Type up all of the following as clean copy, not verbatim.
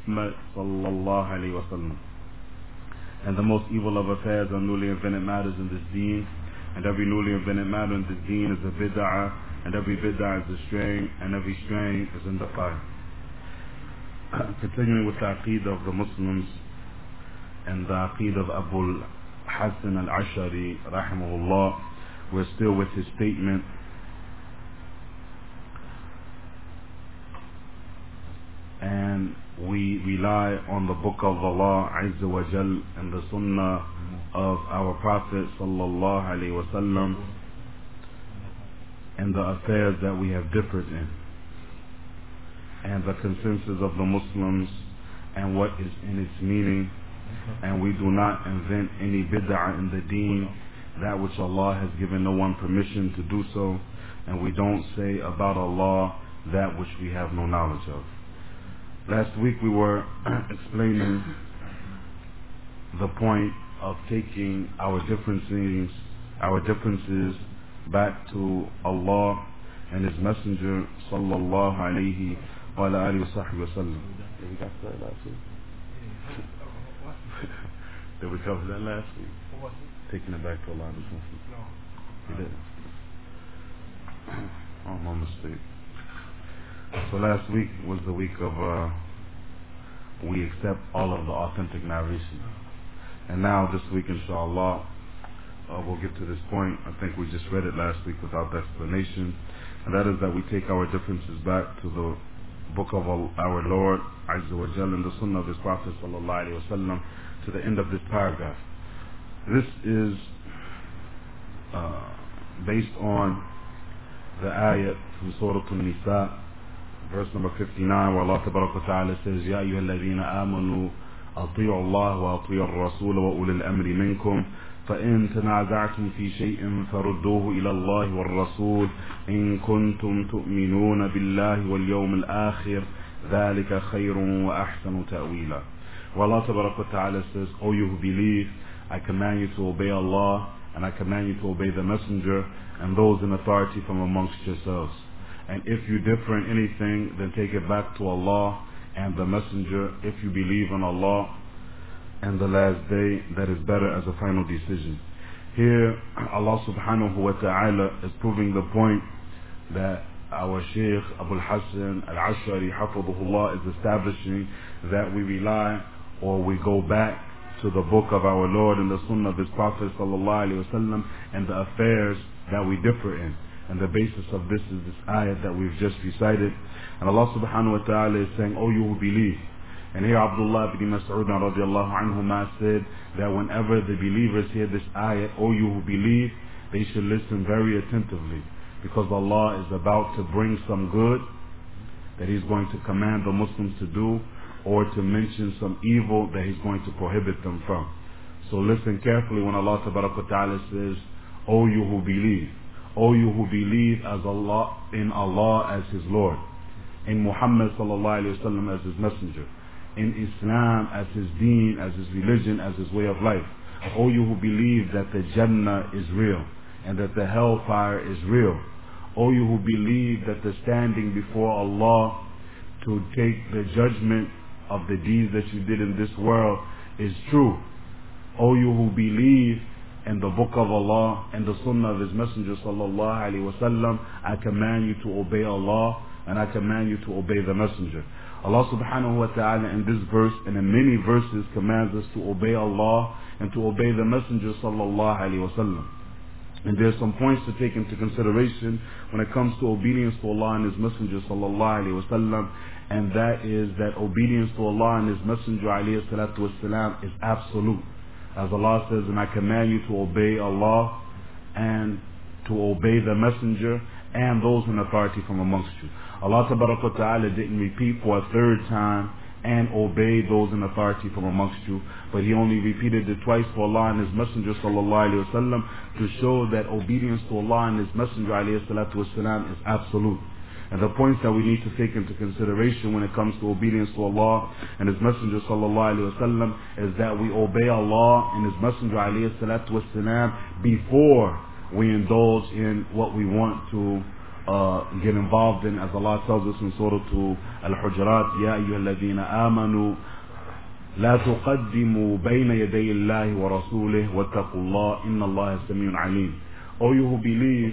Muhammad sallallahu alayhi wa sallam. And the most evil of affairs are newly invented matters in this deen, and every newly invented matter in this deen is a bid'ah, and every bid'ah is a strain, and every strain is in the fire. Continuing with the aqeedah of the Muslims and the aqeedah of Abu Hassan al-Ash'ari rahimahullah, we're still with his statement. And we rely on the book of Allah Azza wa Jal and the sunnah of our Prophet sallallahu alaihi wasallam and the affairs that we have differed in, and the consensus of the Muslims and what is in its meaning. And we do not invent any bid'ah in the deen, that which Allah has given no one permission to do so, and we don't say about Allah that which we have no knowledge of. Last week we were explaining the point of taking our differences back to Allah and His Messenger sallallahu alayhi wa alihi wa sallam. Did we got that last week? Did we cover that last week? Taking it back to Allah and His Messenger. No. We did. Oh, my mistake. So last week was the week of we accept all of the authentic narration. And now this week, inshallah, we'll get to this point. I think we just read it last week without the explanation. And that is that we take our differences back to the book of our Lord Azza wa Jal and the sunnah of His Prophet sallallahu alaihi wasallam to the end of this paragraph. This is based on the ayat from Surah An-Nisa, verse number 59, where Allah Tabaraka wa Ta'ala says, Ya ayyuha alladhina amanu ati'u Allah wa ati'u ar-rasul wa ulil amri minkum فإن تنازعتم في شيء فردوه إلى الله والرسول إن كنتم تؤمنون بالله واليوم الآخر ذلك خير وأحسن تأويلا. Where Allah Tabaraka wa Ta'ala says, O you who believe, I command you to obey Allah, and I command you to obey the Messenger and those in authority from amongst yourselves. And if you differ in anything, then take it back to Allah and the Messenger if you believe in Allah and the last day, that is better as a final decision. Here, Allah subhanahu wa ta'ala is proving the point that our Shaykh Abu Hassan al-Ash'ari hafidhahullah is establishing, that we rely or we go back to the book of our Lord and the sunnah of His Prophet sallallahu alaihi wasallam and the affairs that we differ in. And the basis of this is this ayat that we've just recited. And Allah subhanahu wa ta'ala is saying, O you who believe. And here Abdullah ibn Mas'ud radiallahu anhuma said that whenever the believers hear this ayat, O you who believe, they should listen very attentively, because Allah is about to bring some good that He's going to command the Muslims to do, or to mention some evil that He's going to prohibit them from. So listen carefully when Allah Tabaraka wa Ta'ala says, O you who believe. O you who believe as Allah, in Allah as His Lord, in Muhammad sallallahu alayhi wa sallam as His Messenger, in Islam as His deen, as His religion, as His way of life. O you who believe that the Jannah is real and that the hellfire is real. O you who believe that the standing before Allah to take the judgment of the deeds that you did in this world is true. O you who believe in the book of Allah and the sunnah of His Messenger sallallahu alaihi wasallam, I command you to obey Allah and I command you to obey the Messenger. Allah subhanahu wa ta'ala in this verse and in many verses commands us to obey Allah and to obey the Messenger sallallahu alaihi wasallam. And there's some points to take into consideration when it comes to obedience to Allah and His Messenger sallallahu alaihi wasallam, and that is that obedience to Allah and His Messenger alayhi salatu wasalam is absolute. As Allah says, and I command you to obey Allah and to obey the Messenger and those in authority from amongst you. Allah Tabaraka wa Ta'ala didn't repeat for a third time and obey those in authority from amongst you, but He only repeated it twice for Allah and His Messenger sallallahu alaihi wasallam to show that obedience to Allah and His Messenger alayhi salatu wasalam is absolute. And the points that we need to take into consideration when it comes to obedience to Allah and His Messenger sallallahu alaihi wasallam is that we obey Allah and His Messenger alayhi salatu wasalam before we indulge in what we want to get involved in, as Allah tells us in Surah Al-Hujurat, Ya ayyuhalladhina amanu لا تقدموا بين يدي الله ورسوله واتقوا الله إن الله سميع عليم. O you who believe,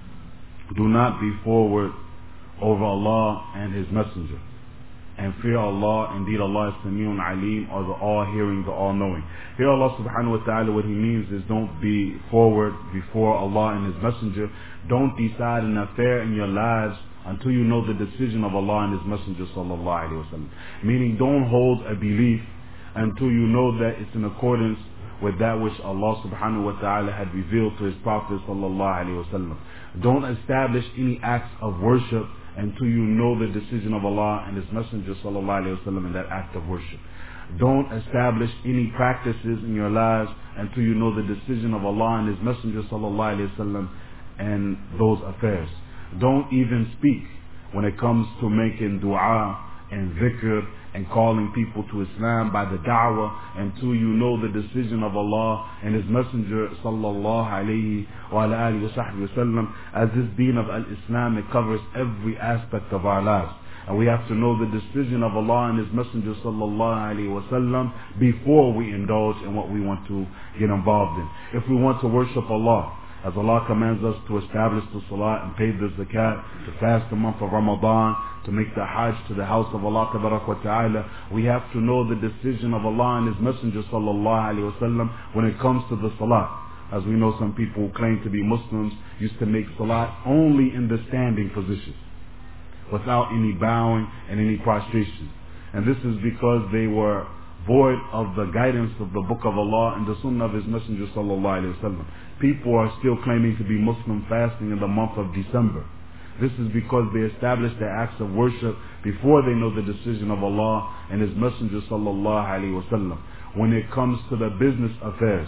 do not be forward over Allah and His Messenger, and fear Allah. Indeed, Allah is Sami'un Alim, or the all-hearing, the all-knowing. Here Allah subhanahu wa ta'ala, what He means is don't be forward before Allah and His Messenger. Don't decide an affair in your lives until you know the decision of Allah and His Messenger sallallahu alaihi wasallam. Meaning, don't hold a belief until you know that it's in accordance with that which Allah subhanahu wa ta'ala had revealed to His Prophet sallallahu alaihi wasallam. Don't establish any acts of worship until you know the decision of Allah and His Messenger sallallahu alaihi wasallam in that act of worship. Don't establish any practices in your lives until you know the decision of Allah and His Messenger sallallahu alaihi wasallam and those affairs. Don't even speak when it comes to making dua and dhikr and calling people to Islam by the da'wah until you know the decision of Allah and His Messenger sallallahu alayhi wa alihi wa sahbihi wa sallam. As this deen of al-Islam, it covers every aspect of our lives. And we have to know the decision of Allah and His Messenger sallallahu alayhi wa sallam before we indulge in what we want to get involved in. If we want to worship Allah, as Allah commands us to establish the salat and pay the zakat, to fast the month of Ramadan, to make the hajj to the house of Allah tabarak wa ta'ala, we have to know the decision of Allah and His Messenger sallallahu alayhi wa sallam when it comes to the salat. As we know, some people who claim to be Muslims used to make salat only in the standing position, without any bowing and any prostration. And this is because they were void of the guidance of the Book of Allah and the Sunnah of His Messenger sallallahu alaihi wasallam. People are still claiming to be Muslim fasting in the month of December. This is because they established their acts of worship before they know the decision of Allah and His Messenger sallallahu alaihi wasallam. When it comes to the business affairs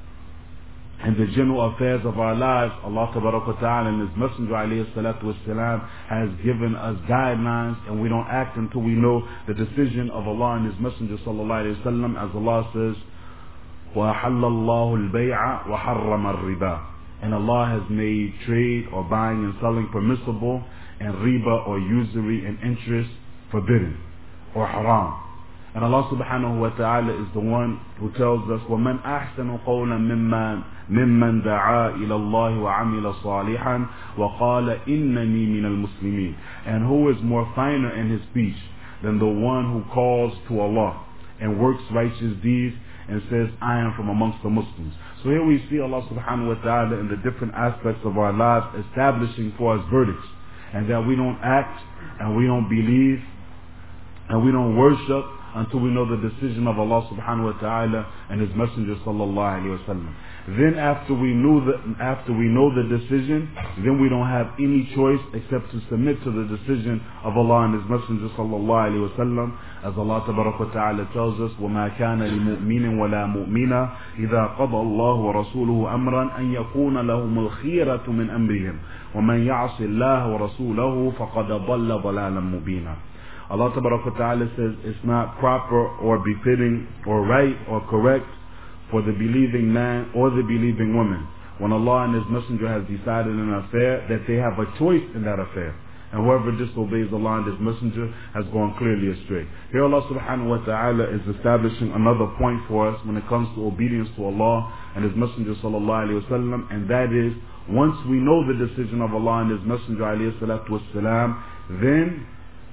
and the general affairs of our lives, Allah tabarak wa ta'ala and His Messenger alayhi salatu wasalam has given us guidelines, and we don't act until we know the decision of Allah and His Messenger sallallahu alayhi wasallam. As Allah says, وَأَحَلَّ اللَّهُ الْبَيْعَ وَحَرَّمَ الرِّبَى. And Allah has made trade or buying and selling permissible, and riba or usury and interest forbidden or haram. And Allah subhanahu wa ta'ala is the one who tells us, وَمَنْ أَحْسَنُ قَوْلًا مِمَّنْ دَعَا إِلَى اللَّهِ وَعَمِلَ صَالِحًا وَقَالَ إِنَّنِي مِنَ الْمُسْلِمِينَ. And who is more finer in his speech than the one who calls to Allah and works righteous deeds and says, I am from amongst the Muslims. So here we see Allah subhanahu wa ta'ala in the different aspects of our lives establishing for us verdicts, and that we don't act and we don't believe and we don't worship until we know the decision of Allah subhanahu wa ta'ala and His Messenger sallallahu alayhi wa sallam. Then after we know the decision, then we don't have any choice except to submit to the decision of Allah and His Messenger sallallahu alayhi wa sallam. As Allah tabarak wa ta'ala tells us, وَمَا كَانَ لِمُؤْمِنٍ وَلَا مُؤْمِنَةٍ إِذَا قَضَى اللَّهُ وَرَسُولُهُ أَمْرًا أَنْ يَكُونَ لَهُمُ الْخِيرَةُ مِنْ أَمْرِهِمْ وَمَنْ يَعْصِ اللَّهَ وَرَسُولَهُ فَقَدْ ضَلَّ ضَلَالًا مُبِينًا. Allah tabarak wa ta'ala says it's not proper or befitting or right or correct for the believing man or the believing woman, when Allah and His Messenger has decided an affair, that they have a choice in that affair. And whoever disobeys Allah and His Messenger has gone clearly astray. Here Allah subhanahu wa ta'ala is establishing another point for us when it comes to obedience to Allah and His Messenger sallallahu alayhi wa sallam, and that is, once we know the decision of Allah and His Messenger alayhi salatu wasalam, then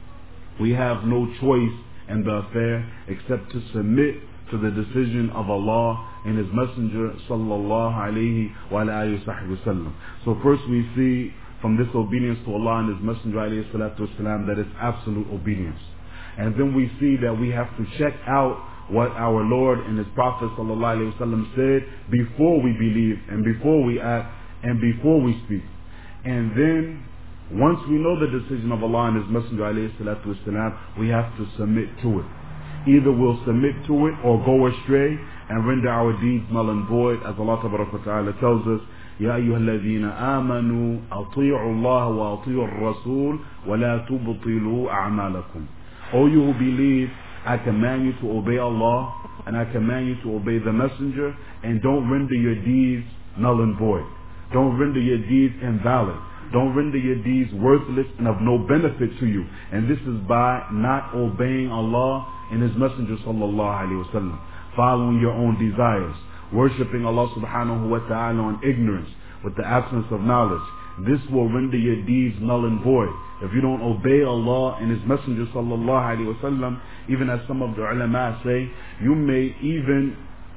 we have no choice in the affair except to submit to the decision of Allah and His Messenger sallallahu alayhi wa alihi wa sallam. So first we see from this obedience to Allah and His Messenger alayhi salatu wasalam that it's absolute obedience. And then we see that we have to check out what our Lord and His Prophet sallallahu alayhi wa sallam said before we believe and before we act and before we speak. And then once we know the decision of Allah and His Messenger alayhi salatu wasalam, we have to submit to it. Either we'll submit to it or go astray and render our deeds null and void, as Allah tabarak wa ta'ala tells us, يا أيها الذين آمنوا أطيعوا الله وأطيعوا الرسول ولا تبطلوا أعمالكم. O you who believe, I command you to obey Allah and I command you to obey the Messenger, and don't render your deeds null and void. Don't render your deeds invalid. Don't render your deeds worthless and of no benefit to you. And this is by not obeying Allah and His Messenger sallallahu alaihi wasallam, following your own desires, worshipping Allah subhanahu wa ta'ala on ignorance with the absence of knowledge. This will render your deeds null and void. If you don't obey Allah and His Messenger sallallahu alaihi wasallam, even as some of the ulama say, you may even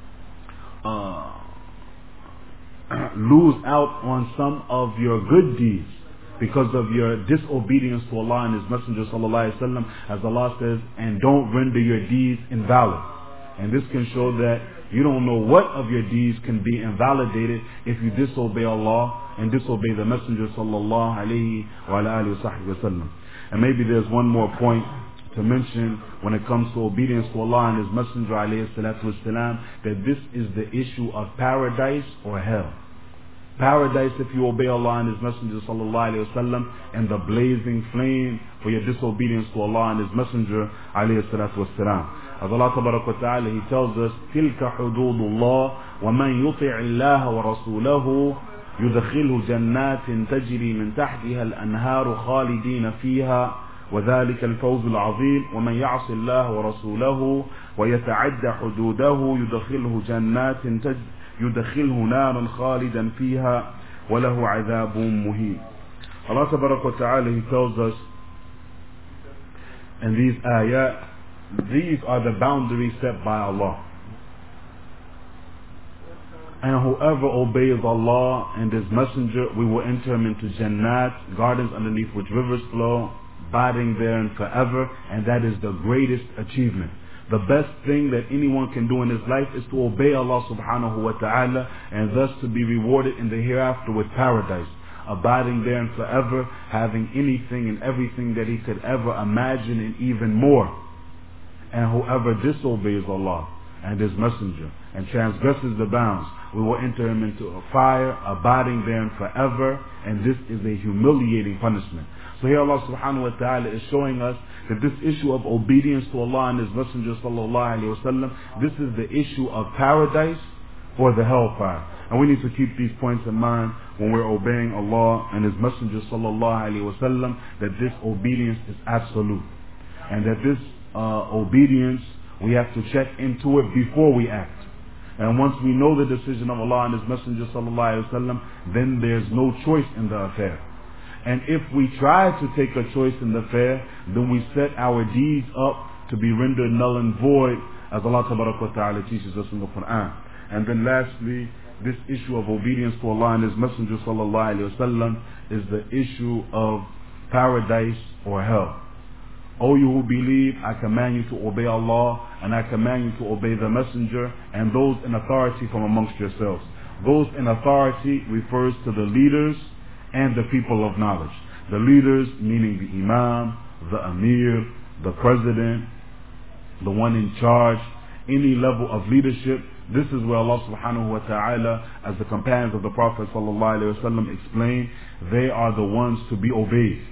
lose out on some of your good deeds because of your disobedience to Allah and His Messenger sallallahu alaihi wasallam, as Allah says, and don't render your deeds invalid. And this can show that you don't know what of your deeds can be invalidated if you disobey Allah and disobey the Messenger sallallahu alaihi wasallam. And maybe there's one more point to mention when it comes to obedience to Allah and His Messenger alayhi salatu wasalam, that this is the issue of paradise or hell. Paradise if you obey Allah and His Messenger sallallahu alayhi wasallam, and the blazing flame for your disobedience to Allah and His Messenger alayhi salatu wasalam. As Allah tabarak wa ta'ala, He tells us, تِلْكَ حُدُودُ اللَّهِ وَمَنْ يُطِعِ اللَّهَ وَرَسُولَهُ يُدْخِلْهُ جَنَّاتٍ تَجْرِي مِنْ تَحْتِهَا الْأَنْهَارُ خَالِدِينَ فِيهَا وذلك الفوز العظيم ومن يعص الله ورسوله ويتعدى حدوده يدخله نارا خالدا فيها وله عذاب مهين. Allah تبارك وتعالى, He tells us in these ayat, these are the boundaries set by Allah. And whoever obeys Allah and His Messenger, we will enter him into Jannat, gardens underneath which rivers flow, abiding there and forever, and that is the greatest achievement. The best thing that anyone can do in his life is to obey Allah subhanahu wa ta'ala, and thus to be rewarded in the hereafter with paradise, abiding there and forever, having anything and everything that he could ever imagine and even more. And whoever disobeys Allah and His Messenger and transgresses the bounds, we will enter him into a fire, abiding there and forever, and this is a humiliating punishment. So here Allah subhanahu wa ta'ala is showing us that this issue of obedience to Allah and His Messenger sallallahu alayhi wa sallam, this is the issue of paradise or the hellfire. And we need to keep these points in mind when we're obeying Allah and His Messenger sallallahu alayhi wa sallam, that this obedience is absolute. And that this obedience, we have to check into it before we act. And once we know the decision of Allah and His Messenger sallallahu alaihi wasallam, then there's no choice in the affair. And if we try to take a choice in the affair, then we set our deeds up to be rendered null and void, as Allah tabarak wa ta'ala teaches us in the Quran. And then lastly, this issue of obedience to Allah and His Messenger sallallahu alaihi wasallam is the issue of paradise or hell. O you who believe, I command you to obey Allah, and I command you to obey the Messenger and those in authority from amongst yourselves. Those in authority refers to the leaders and the people of knowledge. The leaders meaning the Imam, the Amir, the President, the one in charge, any level of leadership. This is where Allah subhanahu wa ta'ala, as the companions of the Prophet sallallahu alaihi wasallam explained, they are the ones to be obeyed.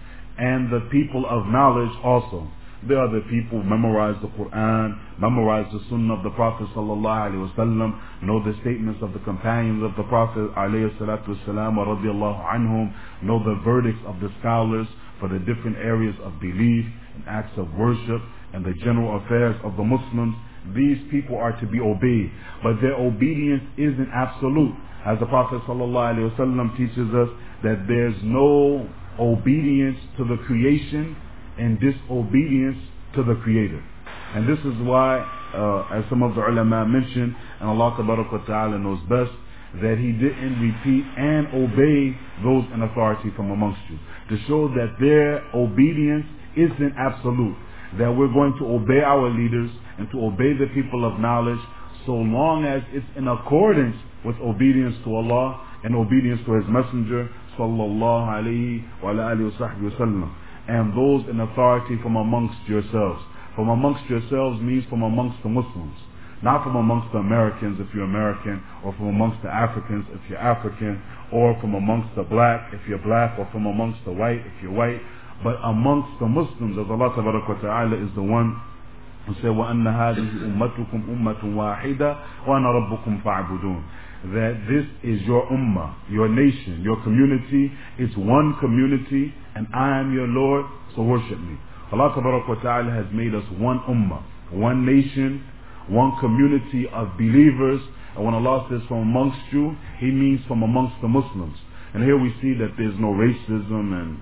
And the people of knowledge also. They are the people who memorize the Quran, memorize the Sunnah of the Prophet sallallahu alaihi wasallam, know the statements of the companions of the Prophet alayhi salatu wasalam wa radiyallahu anhum, know the verdicts of the scholars for the different areas of belief and acts of worship and the general affairs of the Muslims. These people are to be obeyed, but their obedience isn't absolute. As the Prophet sallallahu alaihi wasallam teaches us that there's no obedience to the creation and disobedience to the Creator. And this is why, as some of the ulama mentioned, and Allah tabarak wa ta'ala knows best, that He didn't repeat and obey those in authority from amongst you, to show that their obedience isn't absolute, that we're going to obey our leaders and to obey the people of knowledge so long as it's in accordance with obedience to Allah and obedience to His Messenger sallallahu alayhi wa alihi wa sahbihi wa sallam, and those in authority from amongst yourselves. From amongst yourselves means from amongst the Muslims, not from amongst the Americans if you're American, or from amongst the Africans if you're African, or from amongst the black if you're black, or from amongst the white if you're white, but amongst the Muslims, as Allah tabarak wa ta'ala is the one who said, وَأَنَّ هَذِهِ أُمَّتُكُمْ أُمَّةٌ وَاحِدَةٌ وَأَنَا رَبُّكُمْ فَاعْبُدُونَ. that this is your ummah, your nation, your community. It's one community, and I am your Lord, so worship me. Allah Ta'ala has made us one ummah, one nation, one community of believers. And when Allah says from amongst you, He means from amongst the Muslims. And here we see that there's no racism and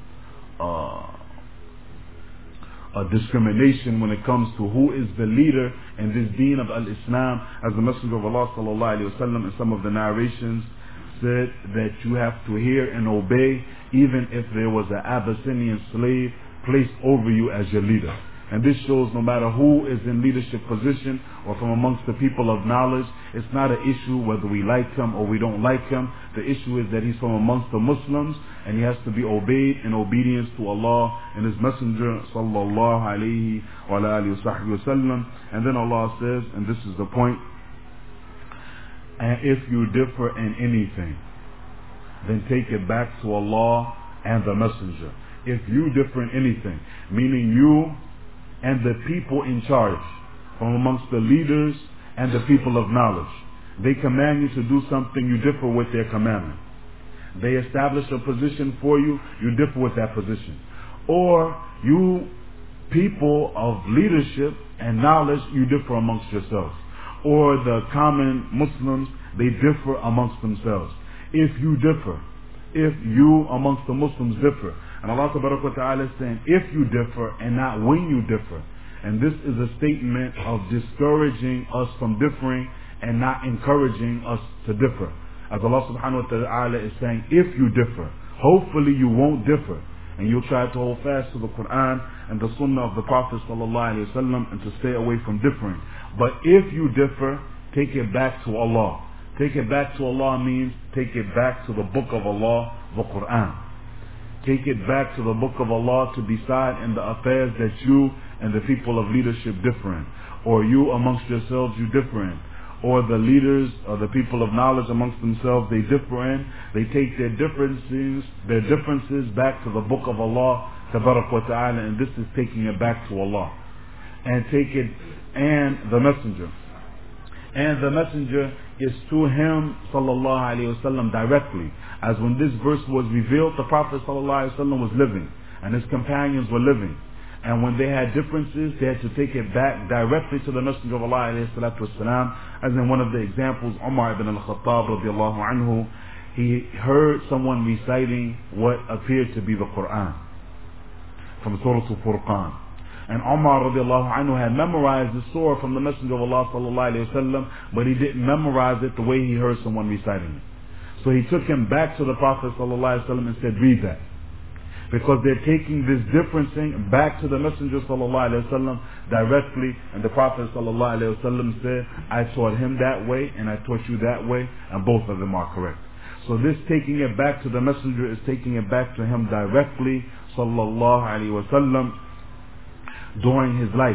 discrimination when it comes to who is the leader in this deen of al-Islam. As the Messenger of Allah sallallahu alaihi wasallam in some of the narrations said that you have to hear and obey even if there was an Abyssinian slave placed over you as your leader. And this shows no matter who is in leadership position or from amongst the people of knowledge, it's not an issue whether we like him or we don't like him. The issue is that he's from amongst the Muslims and he has to be obeyed in obedience to Allah and His Messenger sallallahu alayhi wa alihi wa sallam. And then Allah says, and this is the point, and if you differ in anything, then take it back to Allah and the Messenger. If you differ in anything, meaning you and the people in charge, from amongst the leaders and the people of knowledge, they command you to do something, you differ with their commandment. They establish a position for you, you differ with that position. Or you people of leadership and knowledge, you differ amongst yourselves. Or the common Muslims, they differ amongst themselves. If you differ, if you amongst the Muslims differ, and Allah Ta'ala is saying, if you differ and not when you differ. And this is a statement of discouraging us from differing and not encouraging us to differ. As Allah Subhanahu wa Ta'ala is saying, if you differ, hopefully you won't differ. And you'll try to hold fast to the Quran and the Sunnah of the Prophet Sallallahu Alaihi Wasallam and to stay away from differing. But if you differ, take it back to Allah. Take it back to Allah means take it back to the book of Allah, the Quran. Take it back to the book of Allah to decide in the affairs that you and the people of leadership differ in. Or you amongst yourselves you differ in. Or the leaders or the people of knowledge amongst themselves they differ in. They take their differences back to the book of Allah Tabarak wa Ta'ala, and this is taking it back to Allah. And take it and the Messenger. And the Messenger is to him sallallahu alayhi wasallam directly. As when this verse was revealed, the Prophet sallallahu alayhi wasallam was living and his companions were living. And when they had differences, they had to take it back directly to the Messenger of Allah alayhi salatu wasalam. As in one of the examples, Umar ibn al-Khattab radiallahu anhu, he heard someone reciting what appeared to be the Quran from Surah Al-Furqan. And Umar radiallahu anhu had memorized the surah from the Messenger of Allah sallallahu alayhi wasallam, but he didn't memorize it the way he heard someone reciting it. So he took him back to the Prophet sallallahu alayhi wasallam and said, read that. Because they're taking this differencing back to the Messenger sallallahu alayhi wasallam directly, and the Prophet sallallahu alayhi wasallam said, I taught him that way and I taught you that way, and both of them are correct. So this taking it back to the Messenger is taking it back to him directly sallallahu alayhi wasallam during his life.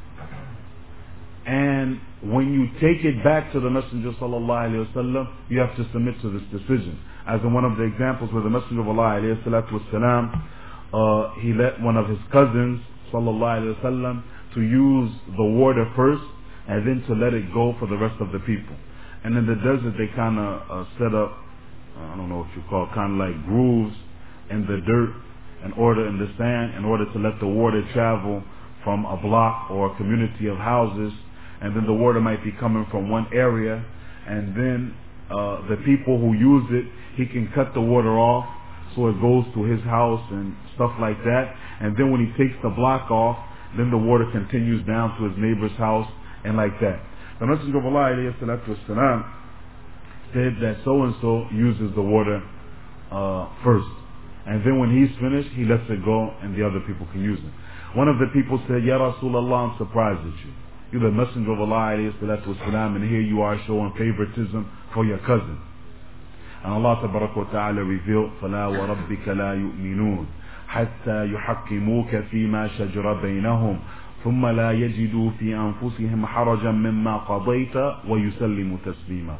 And when you take it back to the Messenger sallallahu alayhi wasallam, you have to submit to this decision. As in one of the examples where the Messenger of Allah alayhi salatu wasalam, he let one of his cousins sallallahu alayhi wasallam to use the water first and then to let it go for the rest of the people. And in the desert they kind of set up, I don't know what you call it, kind of like grooves in the dirt in the sand in order to let the water travel from a block or a community of houses, and then the water might be coming from one area, and then the people who use it, he can cut the water off so it goes to his house and stuff like that. And then when he takes the block off, then the water continues down to his neighbor's house and like that. The Messenger of Allah alayhi salatu wasalam said that so and so uses the water first, and then when he's finished he lets it go and the other people can use it. One of the people said, Ya Rasulullah, I'm surprised at you. You're the Messenger of Allah alayhi salatu wasalam, and here you are showing favoritism for your cousin. And Allah tabaraka wa ta'ala revealed, فَلَا وَرَبِّكَ لَا يُؤْمِنُونَ حَتَّى يُحَكِّمُوكَ فِي مَا شَجَرَ بَيْنَهُمْ ثُمَّ لَا يَجِدُوا فِي أَنفُسِهِمْ حَرَجًا مِمَّا قَضَيْتَ وَيُسَلِّمُوا تَسْلِيمًا.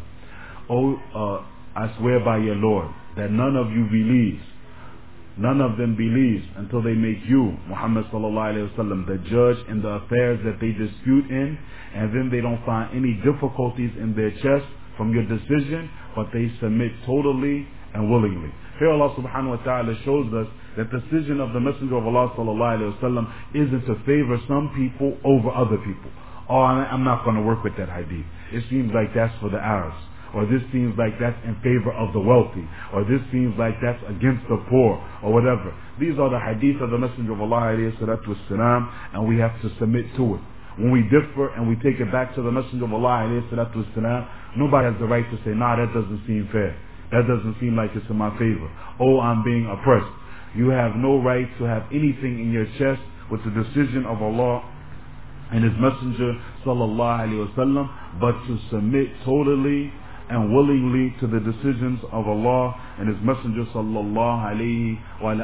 I swear by your Lord that none of you believes, none of them believes until they make you, Muhammad sallallahu alayhi wa sallam, the judge in the affairs that they dispute in, and then they don't find any difficulties in their chest from your decision, but they submit totally and willingly. Here Allah subhanahu wa ta'ala shows us that the decision of the Messenger of Allah sallallahu alayhi wa sallam isn't to favor some people over other people. Oh, I'm not going to work with that hadith. It seems like that's for the Arabs. Or this seems like that's in favor of the wealthy. Or this seems like that's against the poor. Or whatever. These are the hadith of the Messenger of Allah alayhi salatu wasalam, and we have to submit to it. When we differ and we take it back to the Messenger of Allah alayhi salatu wasalam, nobody has the right to say, nah, that doesn't seem fair. That doesn't seem like it's in my favor. Oh, I'm being oppressed. You have no right to have anything in your chest with the decision of Allah and His Messenger sallallahu alaihi wasallam, but to submit totally and willingly to the decisions of Allah and His Messenger sallallahu alaihi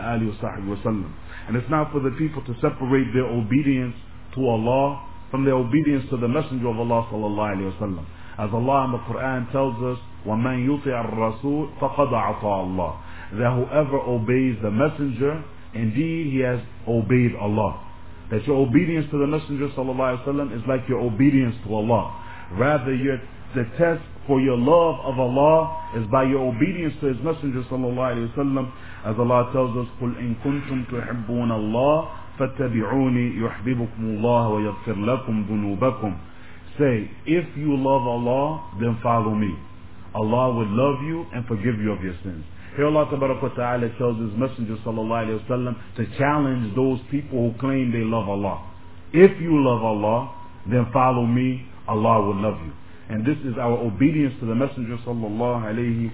wasallam. And it's not for the people to separate their obedience to Allah from their obedience to the Messenger of Allah sallallahu alaihi wasallam. As Allah in the Quran tells us, وَمَنْ يُطِعَ الرَّسُولِ فَقَدْ عَطَى اللَّهِ, that whoever obeys the Messenger, indeed he has obeyed Allah. That your obedience to the Messenger sallallahu alaihi wasallam is like your obedience to Allah. Rather, the test for your love of Allah is by your obedience to His Messenger sallallahu alaihi wasallam. As Allah tells us, قُلْ إِن كُنْتُمْ تُحِبُّونَ اللَّهَ فَاتَّبِعُونِي يُحْبِبُكُمُ اللَّهُ وَيَغْفِرْ لَكُمْ ذُنُوبَكُمْ. Say, if you love Allah, then follow me. Allah would love you and forgive you of your sins. Here Allah Ta'ala tells His Messenger sallallahu alaihi wasallam to challenge those people who claim they love Allah. If you love Allah, then follow me, Allah will love you. And this is our obedience to the Messenger sallallahu alaihi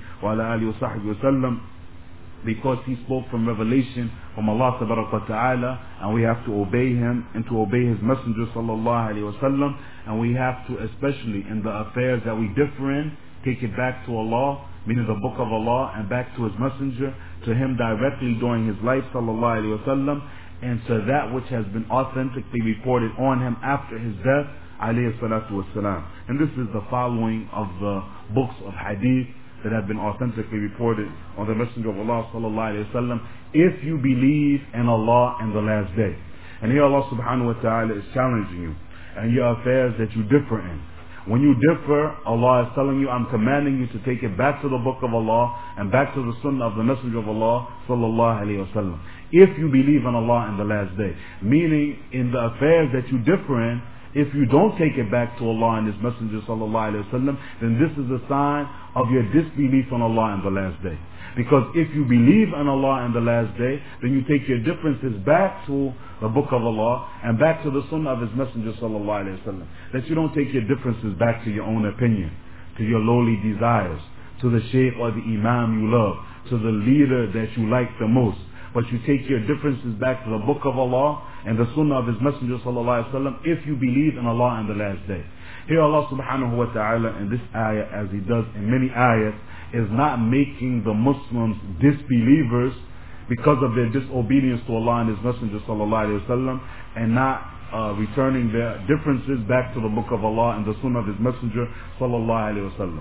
wasallam, because he spoke from revelation from Allah Ta'ala, and we have to obey him and to obey his Messenger sallallahu alaihi wasallam, and we have to, especially in the affairs that we differ in, take it back to Allah, meaning the book of Allah, and back to his Messenger, to him directly during his life sallallahu alaihi wasallam, and to that which has been authentically reported on him after his death alayhi salatu wassalam. And this is the following of the books of hadith that have been authentically reported on the Messenger of Allah sallallahu alaihi wasallam. If you believe in Allah and the last day. And here Allah subhanahu wa ta'ala is challenging you and your affairs that you differ in. When you differ, Allah is telling you, I'm commanding you to take it back to the book of Allah and back to the sunnah of the Messenger of Allah sallallahu alaihi wasallam. If you believe in Allah and the last day. Meaning, in the affairs that you differ in, if you don't take it back to Allah and His Messenger sallallahu alaihi wasallam, then this is a sign of your disbelief in Allah and the last day. Because if you believe in Allah and the last day, then you take your differences back to the book of Allah and back to the sunnah of His Messenger sallallahu alaihi wasallam. That you don't take your differences back to your own opinion, to your lowly desires, to the shaykh or the imam you love, to the leader that you like the most. But you take your differences back to the book of Allah and the sunnah of His Messenger sallallahu alaihi wasallam if you believe in Allah and the last day. Here Allah subhanahu wa ta'ala in this ayah, as He does in many ayahs, is not making the Muslims disbelievers because of their disobedience to Allah and His Messenger sallallahu alaihi wasallam, and not returning their differences back to the book of Allah and the sunnah of His Messenger sallallahu alaihi wasallam.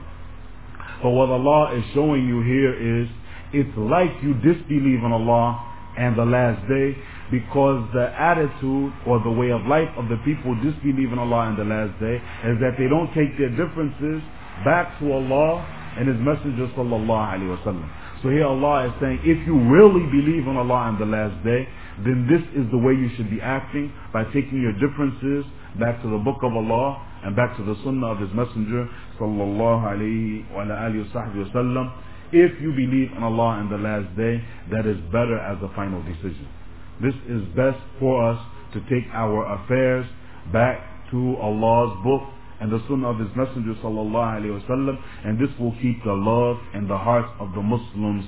But what Allah is showing you here is, it's like you disbelieve in Allah and the last day, because the attitude or the way of life of the people who disbelieve in Allah and the last day is that they don't take their differences back to Allah and His Messenger sallallahu alaihi wasallam. So here Allah is saying, if you really believe in Allah and the last day, then this is the way you should be acting, by taking your differences back to the book of Allah and back to the sunnah of His Messenger sallallahu alaihi wasallam. If you believe in Allah and the last day, that is better as a final decision. This is best for us to take our affairs back to Allah's book and the sunnah of His Messenger sallallahu alaihi wasallam, and this will keep the love in the hearts of the Muslims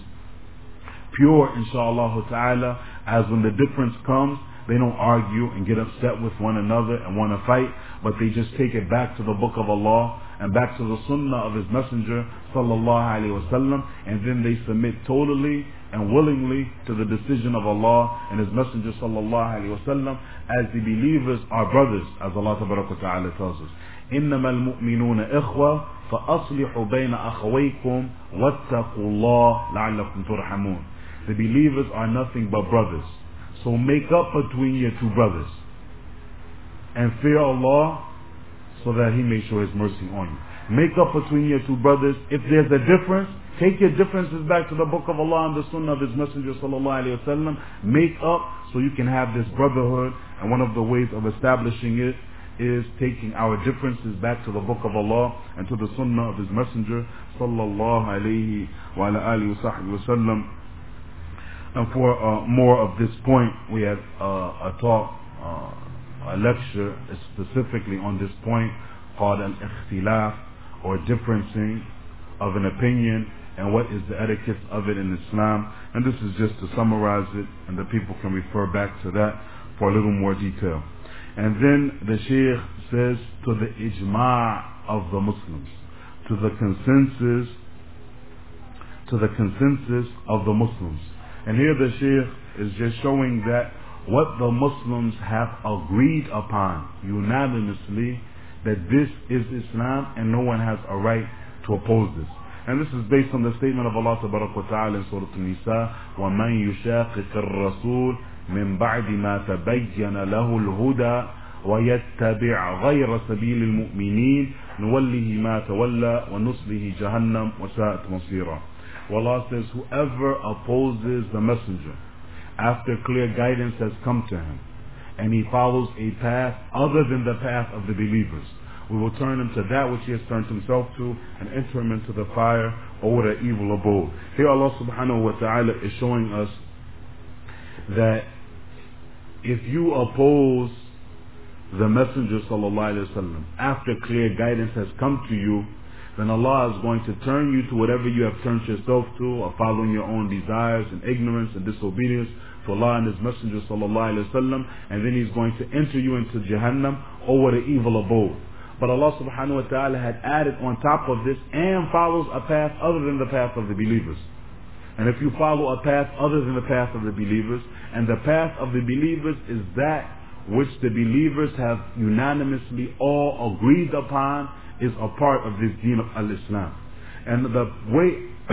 pure, inshallah ta'ala, as when the difference comes, they don't argue and get upset with one another and want to fight, but they just take it back to the book of Allah and back to the sunnah of His Messenger sallallahu alaihi wasallam, and then they submit totally and willingly to the decision of Allah and His Messenger sallallahu alaihi wasallam, as the believers are brothers, as Allah ta'ala tells us. إنما المؤمنون إخوة فأصلحوا بين أخويكم واتقوا الله لعلكم ترحمون. The believers are nothing but brothers, so make up between your two brothers and fear Allah so that He may show His mercy on you. Make up between your two brothers. If there's a difference, take your differences back to the book of Allah and the sunnah of His Messenger sallallahu alaihi wasallam. Make up so you can have this brotherhood. And one of the ways of establishing it is taking our differences back to the book of Allah and to the sunnah of His Messenger sallallahu alaihi wa ala alihi wa sallam. And for more of this point, we had a talk, a lecture specifically on this point called al-ikhtilaf, or differencing of an opinion, and what is the etiquette of it in Islam. And this is just to summarize it, and the people can refer back to that for a little more detail. And then the Shaykh says, to the ijma' of the Muslims, to the consensus of the Muslims. And here the Shaykh is just showing that what the Muslims have agreed upon unanimously, that this is Islam and no one has a right to oppose this. And this is based on the statement of Allah Ta'ala in Surah An-Nisa, وَمَنْ يُشَاقِقِ الرَّسُولِ مِنْ بَعْدِ مَا تَبَيَّنَ لَهُ الْهُدَى وَيَتَّبِعْ غَيْرَ سَبِيلِ الْمُؤْمِنِينَ نُوَلِّهِ مَا تَوَلَّى وَنُصْلِهِ جَهَنَّمْ وَسَاءَتْ مَصِيرًا. Allah says, whoever opposes the messenger after clear guidance has come to him, and he follows a path other than the path of the believers, we will turn him to that which he has turned himself to and enter him into the fire or the evil abode. Here Allah subhanahu wa ta'ala is showing us that if you oppose the Messenger sallallahu alaihi wasallam after clear guidance has come to you, then Allah is going to turn you to whatever you have turned yourself to, or following your own desires and ignorance and disobedience to Allah and His Messenger sallallahu alaihi wasallam, and then He's going to enter you into Jahannam or the evil abode. But Allah subhanahu wa ta'ala had added on top of this, and follows a path other than the path of the believers. And if you follow a path other than the path of the believers, and the path of the believers is that which the believers have unanimously all agreed upon, is a part of this deen of al-Islam. And the way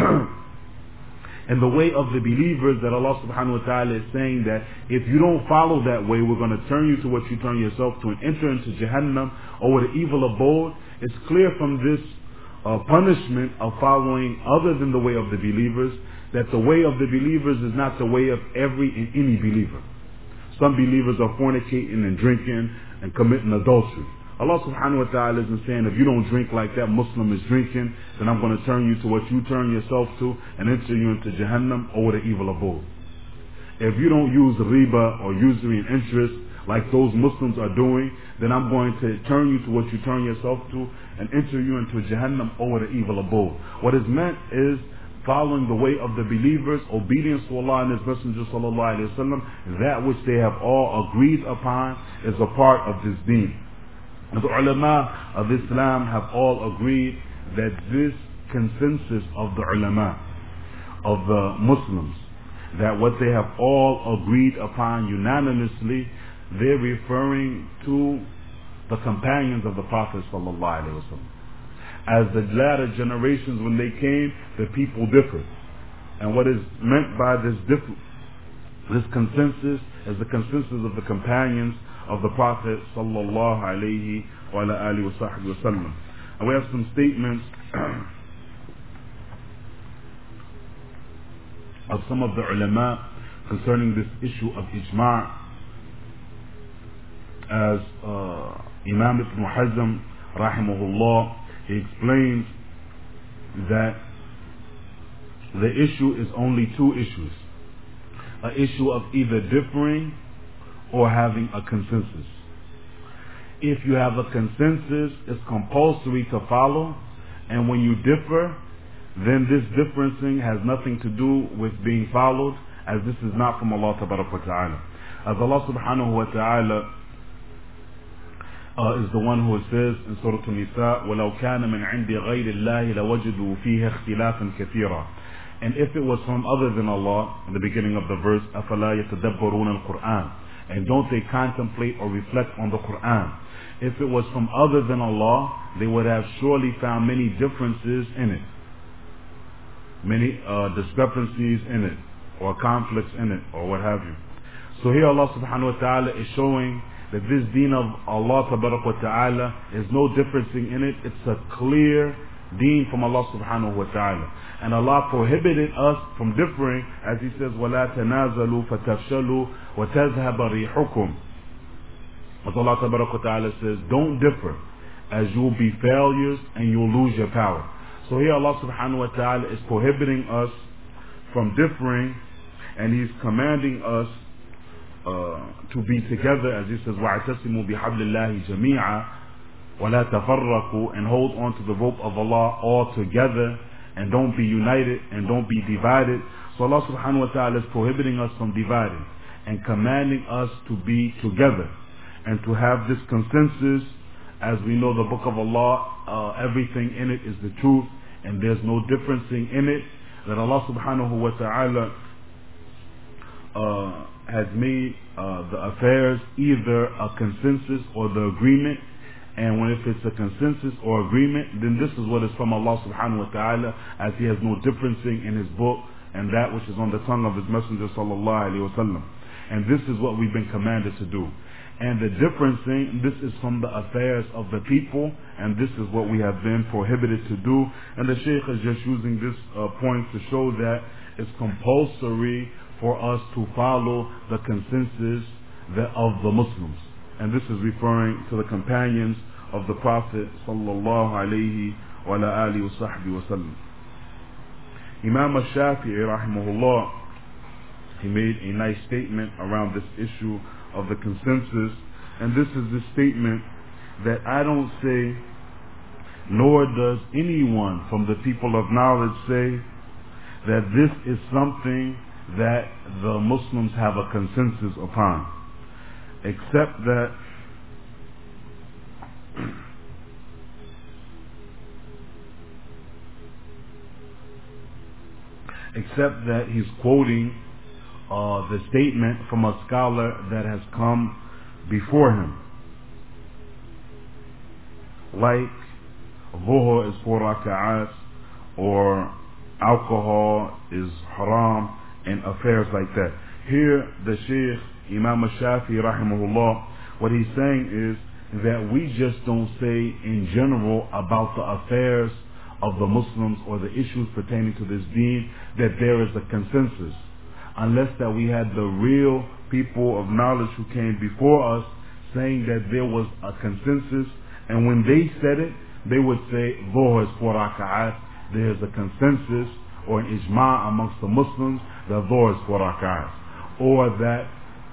and the way of the believers that Allah subhanahu wa ta'ala is saying that if you don't follow that way, we're going to turn you to what you turn yourself to and enter into Jahannam or the evil abode. It's clear from this punishment of following other than the way of the believers, that the way of the believers is not the way of every and any believer. Some believers are fornicating and drinking and committing adultery. Allah subhanahu wa ta'ala isn't saying, if you don't drink like that Muslim is drinking, then I'm going to turn you to what you turn yourself to and enter you into Jahannam or the evil abode. If you don't use riba or usury and interest like those Muslims are doing, then I'm going to turn you to what you turn yourself to and enter you into Jahannam or the evil abode. What is meant is following the way of the believers, obedience to Allah and His Messenger sallallahu alaihi wasallam, that which they have all agreed upon is a part of this deen. The ulama of Islam have all agreed that this consensus of the ulama of the Muslims, that what they have all agreed upon unanimously, they're referring to the companions of the Prophet sallallahu alaihi wasallam. As the latter generations, when they came, the people differed. And what is meant by this consensus is the consensus of the companions of the Prophet sallallahu alaihi wa alihi wa sallam. And we have some statements of some of the ulama concerning this issue of ijma', as Imam Ibn Hazm rahimahullah, he explains that the issue is only two issues: an issue of either differing or having a consensus. If you have a consensus, it's compulsory to follow, and when you differ, then this differencing has nothing to do with being followed, as this is not from Allah Ta'ala. As Allah subhanahu wa ta'ala is the one who says in Surah An-Nisa, وَلَوْ كَانَ مِنْ عِنْدِ غَيْرِ اللَّهِ لَوَجَدُوا فِيهِ اخْتِلَافًا كَثِيرًا. And if it was from other than Allah, in the beginning of the verse, أَفَلَا يَتَدَبَّرُونَ الْقُرْآنِ, and don't they contemplate or reflect on the Quran? If it was from other than Allah, they would have surely found many differences in it, many discrepancies in it, or conflicts in it, or what have you. So here Allah subhanahu wa ta'ala is showing that this deen of Allah Ta'ala is no differencing in it. It's a clear deen from Allah subhanahu wa ta'ala. And Allah prohibited us from differing, as He says, وَلَا تَنَازَلُوا فَتَفْشَلُوا وَتَذْهَبَ رِيحُكُمْ. As Allah Ta'ala says, don't differ, as you'll be failures and you'll lose your power. So here Allah subhanahu wa ta'ala is prohibiting us from differing, and He's commanding us to be together, as He says, وَاعْتَصِمُوا بِحَبْلِ اللَّهِ جَمِيعًا وَلَا تَفَرَّقُوا, and hold on to the rope of Allah all together, and don't be united and don't be divided. So Allah subhanahu wa ta'ala is prohibiting us from dividing and commanding us to be together and to have this consensus. As we know, the book of Allah, everything in it is the truth, and there's no differencing in it. That Allah subhanahu wa ta'ala has made the affairs either a consensus or the agreement. And if it's a consensus or agreement, then this is what is from Allah subhanahu wa ta'ala, as He has no differencing in His book and that which is on the tongue of His Messenger sallallahu alayhi wa sallam. And this is what we've been commanded to do. And the differencing, this is from the affairs of the people, and this is what we have been prohibited to do. And the Shaykh is just using this point to show that it's compulsory for us to follow the consensus of the Muslims. And this is referring to the companions of the Prophet sallallahu alayhi wa alihi wa sahbihi wa sallam. Imam al-Shafi'i rahimahullah, he made a nice statement around this issue of the consensus, and this is the statement that I don't say, nor does anyone from the people of knowledge say, that this is something that the Muslims have a consensus upon, except that he's quoting the statement from a scholar that has come before him, like Dhuhr is 4 raka'at, or alcohol is haram, and affairs like that. Here the Shaykh Imam al-Shafi'i rahimahullah, what he's saying is that we just don't say in general about the affairs of the Muslims or the issues pertaining to this deen that there is a consensus, unless that we had the real people of knowledge who came before us saying that there was a consensus, and when they said it, they would say Dhuhr is 4 raka'at, there's a consensus or an ijma' amongst the Muslims that Dhuhr is 4 raka'at, or that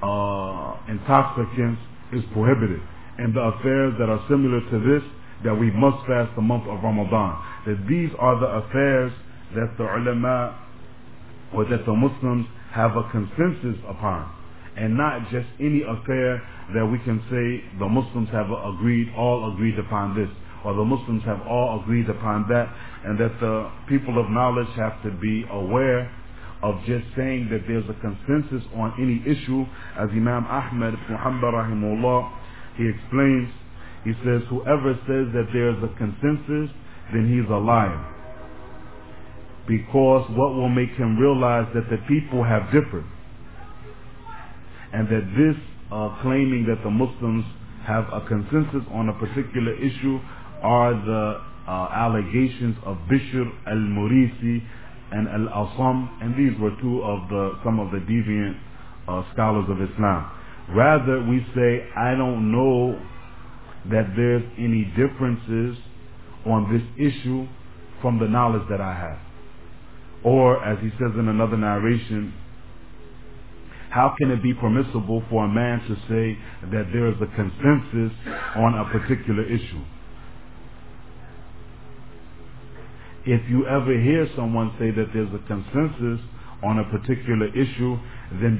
intoxicants is prohibited, and the affairs that are similar to this, that we must fast the month of Ramadan. That these are the affairs that the ulama or that the Muslims have a consensus upon, and not just any affair that we can say the Muslims have all agreed upon this, or the Muslims have all agreed upon that, and that the people of knowledge have to be aware of just saying that there's a consensus on any issue. As Imam Ahmad ibn Hanbal rahimahullah, he explains, he says, whoever says that there's a consensus, then he's a liar. Because what will make him realize that the people have differed, and that this claiming that the Muslims have a consensus on a particular issue are the allegations of Bishr al-Murisi and al-Asam, and these were some of the deviant scholars of Islam. Rather, we say, I don't know that there's any differences on this issue from the knowledge that I have. Or, as he says in another narration, how can it be permissible for a man to say that there is a consensus on a particular issue? If you ever hear someone say that there's a consensus on a particular issue, then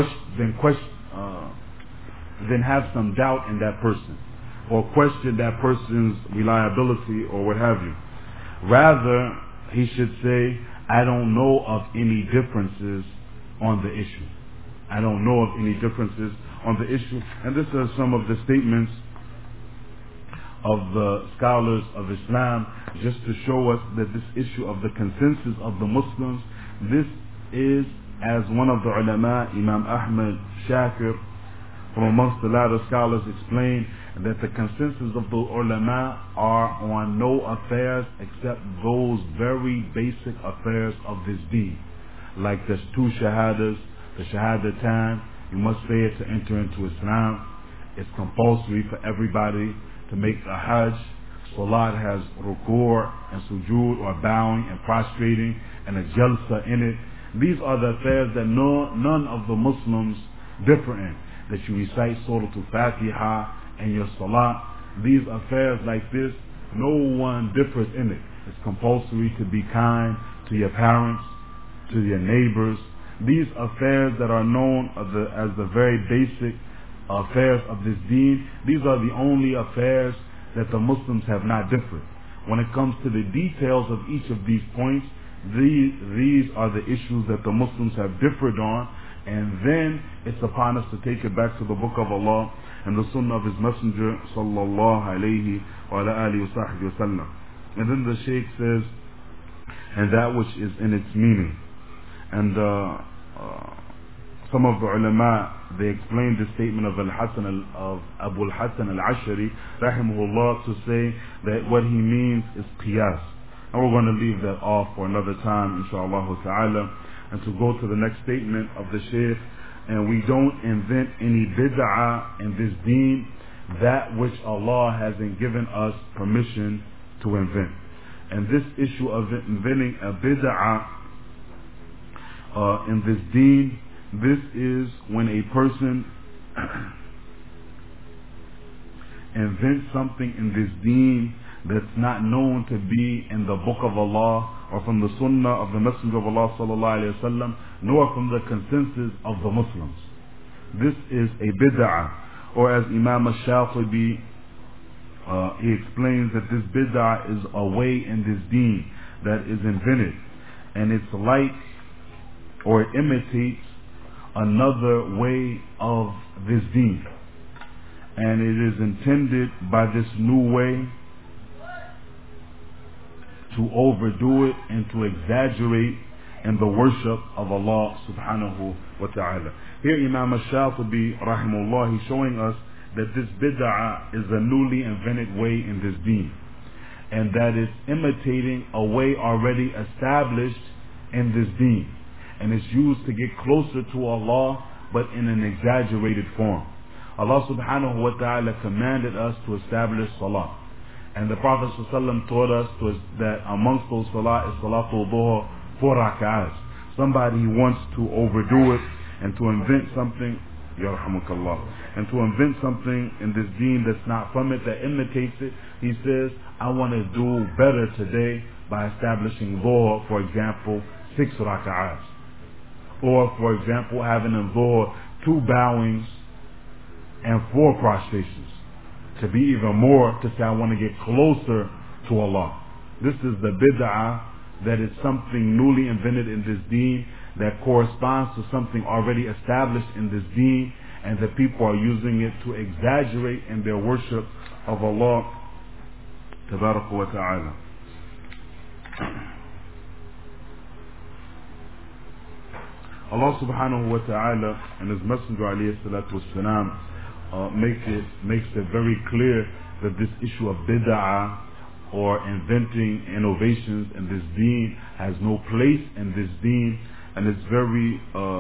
then have some doubt in that person, or question that person's reliability, or what have you. Rather, he should say, I don't know of any differences on the issue. I don't know of any differences on the issue. And this are some of the statements of the scholars of Islam, just to show us that this issue of the consensus of the Muslims, this is, as one of the ulama, Imam Ahmad Shakir, from amongst the latter scholars explain that the consensus of the ulama are on no affairs except those very basic affairs of this deen. Like there's two shahadas, the shahadatan, you must say it to enter into Islam. It's compulsory for everybody to make a hajj. Salat has ruku' and sujood, or bowing and prostrating, and a jalsa in it. These are the affairs that none of the Muslims differ in. That you recite Surah Al-Fatiha and your salat. These affairs like this, no one differs in it. It's compulsory to be kind to your parents, to your neighbors. These affairs that are known as the very basic affairs of this deen, these are the only affairs that the Muslims have not differed. When it comes to the details of each of these points, these are the issues that the Muslims have differed on, and then it's upon us to take it back to the Book of Allah and the Sunnah of His Messenger sallallahu alayhi wa alihi wa sahbihi wa sallam. And then the Shaykh says, and that which is in its meaning. And some of the ulama, they explained the statement of Abu al-Hasan al-Ashari rahimahullah to say that what he means is qiyas. And we're going to leave that off for another time, inshallah ta'ala, and to go to the next statement of the Shaykh. And we don't invent any bid'ah in this deen, that which Allah hasn't given us permission to invent. And this issue of inventing a bid'ah in this deen, this is when a person invents something in this deen that's not known to be in the Book of Allah or from the Sunnah of the Messenger of Allah sallallahu alaihi wasallam, nor from the consensus of the Muslims. This is a bid'ah. Or as Imam al-Shatibi, he explains that this bid'ah is a way in this deen that is invented, and it's like, or it imitates another way of this deen, and it is intended by this new way to overdo it and to exaggerate in the worship of Allah subhanahu wa ta'ala. Here Imam al-Shatibi rahimahullah, he's showing us that this bid'ah is a newly invented way in this deen, and that it's imitating a way already established in this deen, and it's used to get closer to Allah, but in an exaggerated form. Allah subhanahu wa ta'ala commanded us to establish salah, and the Prophet ﷺ taught us that amongst those salah is salatul dhuhr, 4 rak'ahs. Somebody wants to overdo it and to invent something, yarhamukallah, and to invent something in this deen that's not from it, that imitates it. He says, I want to do better today by establishing dhuhr, for example, 6 rak'ahs. Or, for example, having in dhuhr 2 bowings and 4 prostrations. To be even more, to say I want to get closer to Allah. This is the bid'ah, that is something newly invented in this deen that corresponds to something already established in this deen, and the people are using it to exaggerate in their worship of Allah tabaraka wa ta'ala. Allah subhanahu wa ta'ala and His Messenger alayhi salatu wassalam makes it very clear that this issue of bid'ah, or inventing innovations in this deen, has no place in this deen, and it's very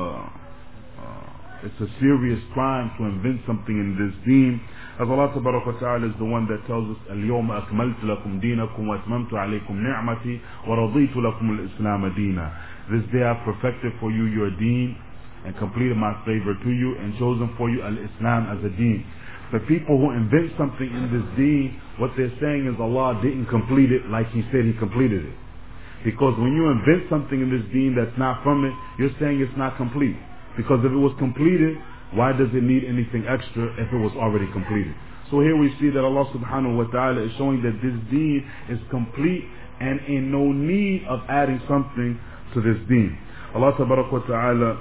it's a serious crime to invent something in this deen, as Allah tabaraka wa ta'ala is the one that tells us, al-yawma akmaltu lakum dinakum wa atmamtu alaykum ni'mati wa raditu lakum al-islam deena. This day I perfected for you your deen and completed my favor to you and chosen for you al-Islam as a deen. The people who invent something in this deen, what they're saying is Allah didn't complete it like He said He completed it. Because when you invent something in this deen that's not from it, you're saying it's not complete. Because if it was completed, why does it need anything extra if it was already completed? So here we see that Allah subhanahu wa ta'ala is showing that this deen is complete and in no need of adding something to this deen. Allah tabaraka wa ta'ala,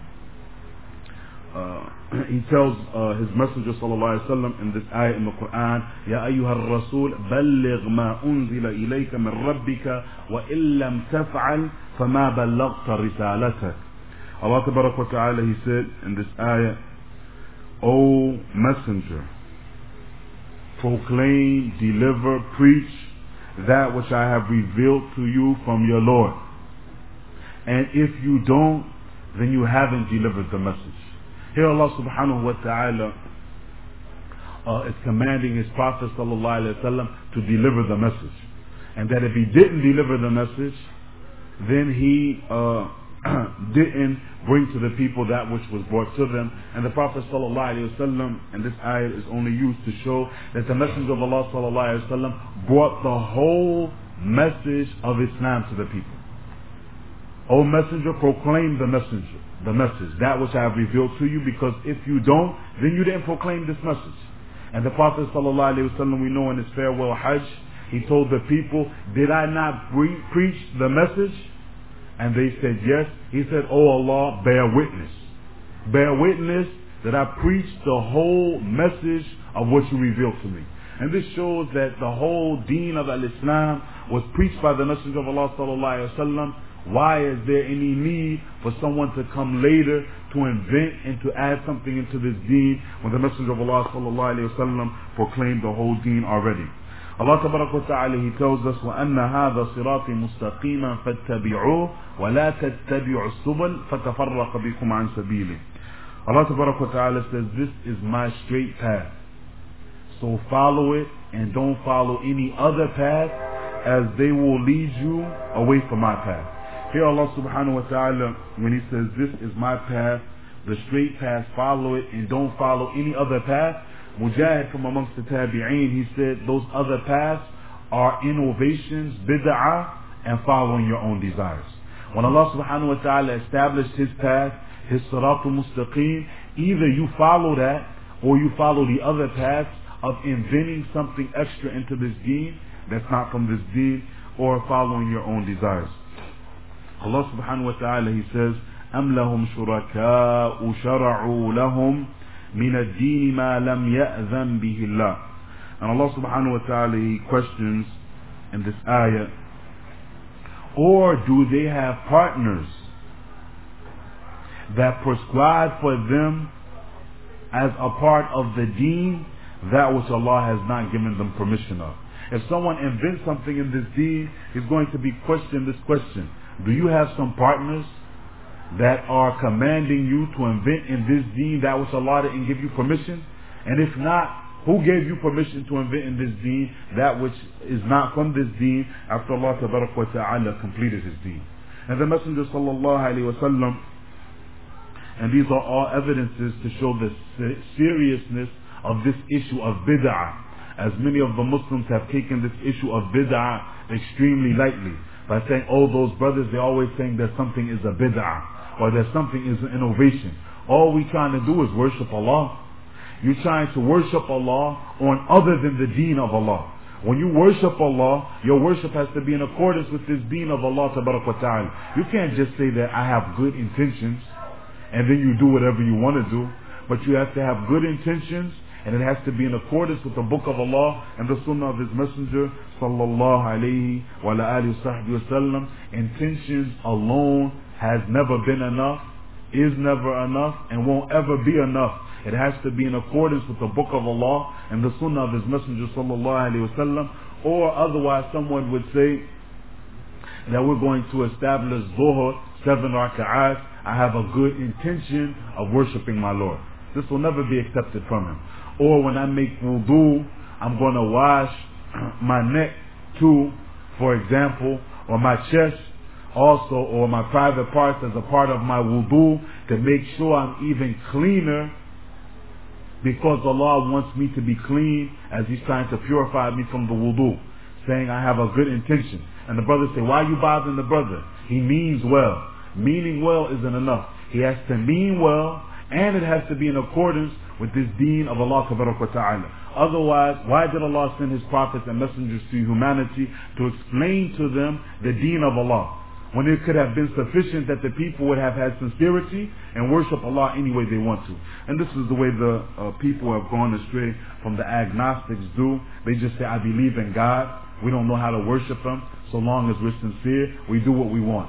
He tells His Messenger sallallahu alaihi wasallam in this ayah in the Quran, Ya ayyuha ar-rasul balligh ma unzila ilayka min rabbika wa illam taf'al fama ballaghta risalatak. Allah tabaraka wa ta'ala, He said in this ayah, O messenger, proclaim, deliver, preach that which I have revealed to you from your Lord. And if you don't, then you haven't delivered the message. Here Allah subhanahu wa ta'ala is commanding His Prophet sallallahu alaihi wasallam to deliver the message. And that if he didn't deliver the message, then he didn't bring to the people that which was brought to them. And the Prophet sallallahu alaihi wasallam, and this ayat is only used to show that the Messenger of Allah sallallahu alaihi wasallam brought the whole message of Islam to the people. O messenger, proclaim the message, that which I have revealed to you, because if you don't, then you didn't proclaim this message. And the Prophet sallallahu alaihi wasallam, we know in his farewell Hajj, he told the people, did I not preach the message? And they said yes. He said, oh Allah, bear witness. Bear witness that I preached the whole message of what you revealed to me. And this shows that the whole deen of al-Islam was preached by the Messenger of Allah sallallahu alaihi wasallam. Why is there any need for someone to come later to invent and to add something into this deen when the Messenger of Allah sallallahu alaihi wasallam proclaimed the whole deen already? Allah tabarak wa ta'ala, He tells us, وَأَنَّ هَذَا صِرَاطِ مُسْتَقِيمًا فَاتَّبِعُوهُ وَلَا تَتَّبِعُوا السُّبُلَ فَتَفَرَّقَ بِكُمْ عَنْ سَبِيلِهِ. Allah tabarak wa ta'ala says, this is my straight path. So follow it and don't follow any other path, as they will lead you away from my path. Here Allah subhanahu wa ta'ala, when He says, this is my path, the straight path, follow it and don't follow any other path. Mujahid from amongst the Tabi'een, he said those other paths are innovations, bid'ah, and following your own desires. When Allah subhanahu wa ta'ala established His path, His siratul mustaqim, either you follow that or you follow the other paths of inventing something extra into this deen that's not from this deen, or following your own desires. Allah subhanahu wa ta'ala, He says, أَمْ لَهُمْ شُرَكَاءُ شَرَعُوا لَهُمْ مِنَ الدِّينِ مَا لَمْ يَأْذَنْ بِهِ اللَّهُ. And Allah subhanahu wa ta'ala, He questions in this ayah, or do they have partners that prescribe for them as a part of the deen that which Allah has not given them permission of? If someone invents something in this deen, he's going to be questioned this question: do you have some partners that are commanding you to invent in this deen that which Allah didn't give you permission? And if not, who gave you permission to invent in this deen that which is not from this deen after Allah tabarak wa ta'ala completed His deen? And the Messenger sallallahu alaihi wasallam, and these are all evidences to show the seriousness of this issue of bid'ah, as many of the Muslims have taken this issue of bid'ah extremely lightly by saying, oh, those brothers, they're always saying that something is a bid'ah or that something is an innovation. All we trying to do is worship Allah. You're trying to worship Allah on other than the deen of Allah. When you worship Allah, your worship has to be in accordance with this deen of Allah tabarak wa ta'ala. You can't just say that I have good intentions and then you do whatever you want to do, but you have to have good intentions, and it has to be in accordance with the book of Allah and the sunnah of His Messenger sallallahu alayhi wa alihi wa sallam. Intentions alone has never been enough, is never enough, and won't ever be enough. It has to be in accordance with the book of Allah and the sunnah of His Messenger sallallahu alayhi wa sallam, or otherwise someone would say that we're going to establish Zuhr, 7 raka'at, I have a good intention of worshiping my Lord. This will never be accepted from him. Or when I make wudu, I'm going to wash my neck too, for example, or my chest also, or my private parts as a part of my wudu, to make sure I'm even cleaner, because Allah wants me to be clean as He's trying to purify me from the wudu, saying I have a good intention. And the brother say, why are you bothering the brother? He means well. Meaning well isn't enough. He has to mean well, and it has to be in accordance with this deen of Allah tabarak wa ta'ala. Otherwise, why did Allah send His prophets and messengers to humanity? To explain to them the deen of Allah, when it could have been sufficient that the people would have had sincerity and worship Allah any way they want to. And this is the way the people have gone astray from the agnostics do. They just say, I believe in God. We don't know how to worship Him. So long as we're sincere, we do what we want.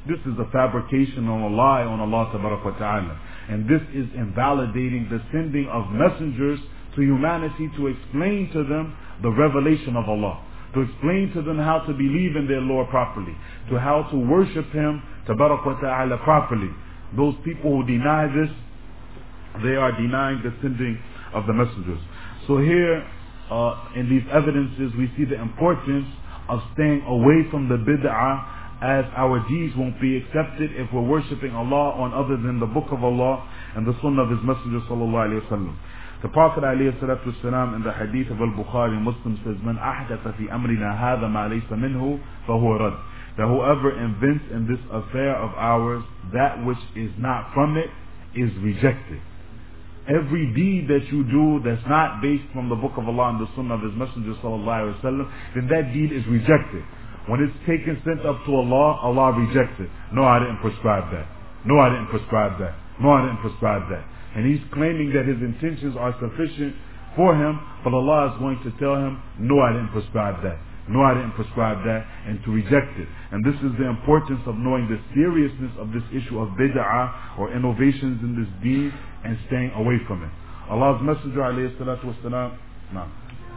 This is a fabrication on a lie on Allah Ta'ala. And this is invalidating the sending of messengers to humanity to explain to them the revelation of Allah, to explain to them how to believe in their Lord properly, to how to worship Him Ta'ala properly. Those people who deny this, they are denying the sending of the messengers. So here, in these evidences, we see the importance of staying away from the bid'ah, as our deeds won't be accepted if we're worshipping Allah on other than the book of Allah and the sunnah of His Messenger sallallahu alayhi wa sallam. The Prophet alayhi salatu wasalam in the hadith of Al-Bukhari Muslim says, "Man ahdatha fi amrina hadha ma laysa minhu fahuwa rad." That whoever invents in this affair of ours that which is not from it is rejected. Every deed that you do that's not based from the book of Allah and the sunnah of His Messenger sallallahu alaihi wasallam, then that deed is rejected. When it's taken, sent up to Allah, Allah rejects it. No, I didn't prescribe that. No, I didn't prescribe that. No, I didn't prescribe that. And he's claiming that his intentions are sufficient for him, but Allah is going to tell him, no, I didn't prescribe that. No, I didn't prescribe that, and to reject it. And this is the importance of knowing the seriousness of this issue of bid'ah or innovations in this deen and staying away from it. Allah's Messenger alayhi salatu wasalam, no.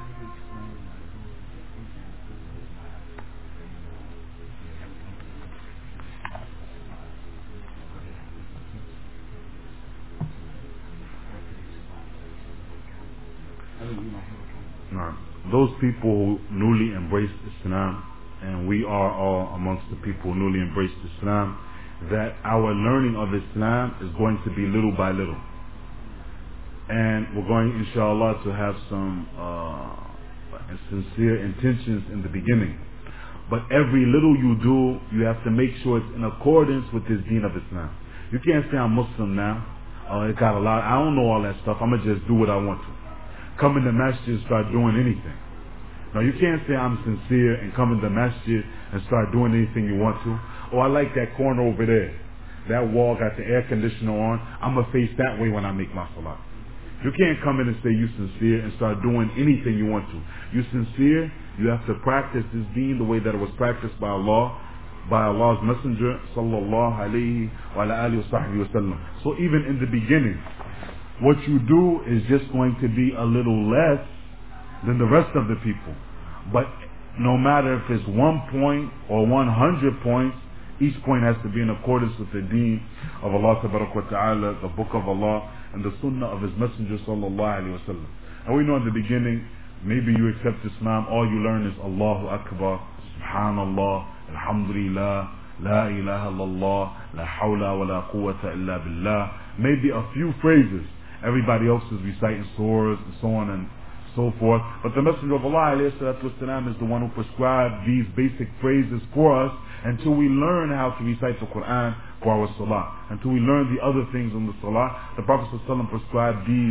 Those people who newly embraced Islam, and we are all amongst the people who newly embraced Islam, that our learning of Islam is going to be little by little. And we're going, inshallah, to have some sincere intentions in the beginning. But every little you do, you have to make sure it's in accordance with this deen of Islam. You can't say I'm Muslim now. It got a lot. I don't know all that stuff. I'm going to just do what I want to. Come in the masjid and start doing anything. Now you can't say I'm sincere and come in the masjid and start doing anything you want to. Oh, I like that corner over there. That wall got the air conditioner on. I'm going to face that way when I make my salah. You can't come in and say you sincere and start doing anything you want to. You sincere, you have to practice this deen the way that it was practiced by Allah, by Allah's Messenger sallallahu alayhi wa alihi wa sallam. So even in the beginning, what you do is just going to be a little less than the rest of the people. But no matter if it's 1 point or 100 points, each point has to be in accordance with the deen of Allah Ta'ala, the book of Allah, and the sunnah of His Messenger sallallahu alayhi wa sallam. And we know in the beginning, maybe you accept Islam, all you learn is Allahu Akbar, Subhanallah, Alhamdulillah, La ilaha illallah, La hawla wa la quwwata illa billah. Maybe a few phrases. Everybody else is reciting surahs and so on and so forth. But the Messenger of Allah ﷺ is the one who prescribed these basic phrases for us until we learn how to recite the Quran for our salah. Until we learn the other things in the salah. The Prophet ﷺ prescribed these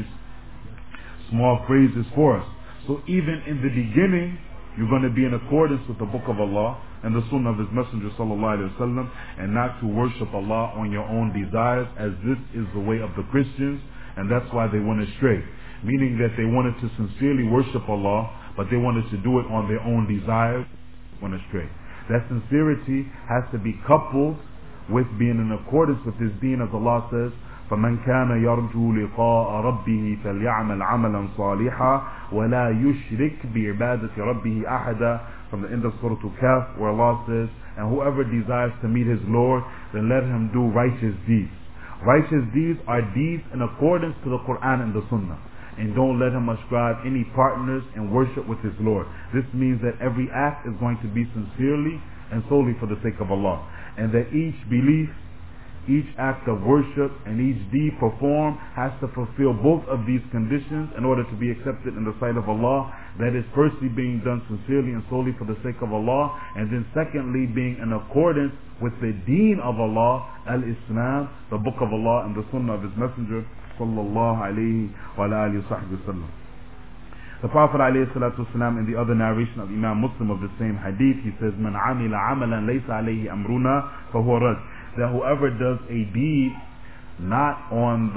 small phrases for us. So even in the beginning, you're going to be in accordance with the book of Allah and the sunnah of His Messenger ﷺ, and not to worship Allah on your own desires, as this is the way of the Christians. And that's why they went astray. Meaning that they wanted to sincerely worship Allah, but they wanted to do it on their own desires, went astray. That sincerity has to be coupled with being in accordance with this deen, as Allah says, فَمَنْ كَانَ يَرْجُو لِقَاءَ رَبِّهِ فَلْيَعْمَلْ عَمَلًا صَالِحًا وَلَا يُشْرِكْ بِعِبَادَةِ رَبِّهِ أَحَدًا, from the end of Surah Al-Kahf, where Allah says, and whoever desires to meet his Lord, then let him do righteous deeds. Righteous deeds are deeds in accordance to the Quran and the Sunnah. And don't let him ascribe any partners in worship with his Lord. This means that every act is going to be sincerely and solely for the sake of Allah. And that each belief, each act of worship, and each deed performed has to fulfill both of these conditions in order to be accepted in the sight of Allah. That is firstly being done sincerely and solely for the sake of Allah, and then secondly being in accordance with the deen of Allah, al-Islam, the book of Allah and the sunnah of His Messenger sallallahu alayhi wa alihi wa sallam. The Prophet alayhi salatu wasalam, in the other narration of Imam Muslim of the same hadith, he says, "Man amila amalan laysa alayhi amruna fahuwa rad." That whoever does a deed not on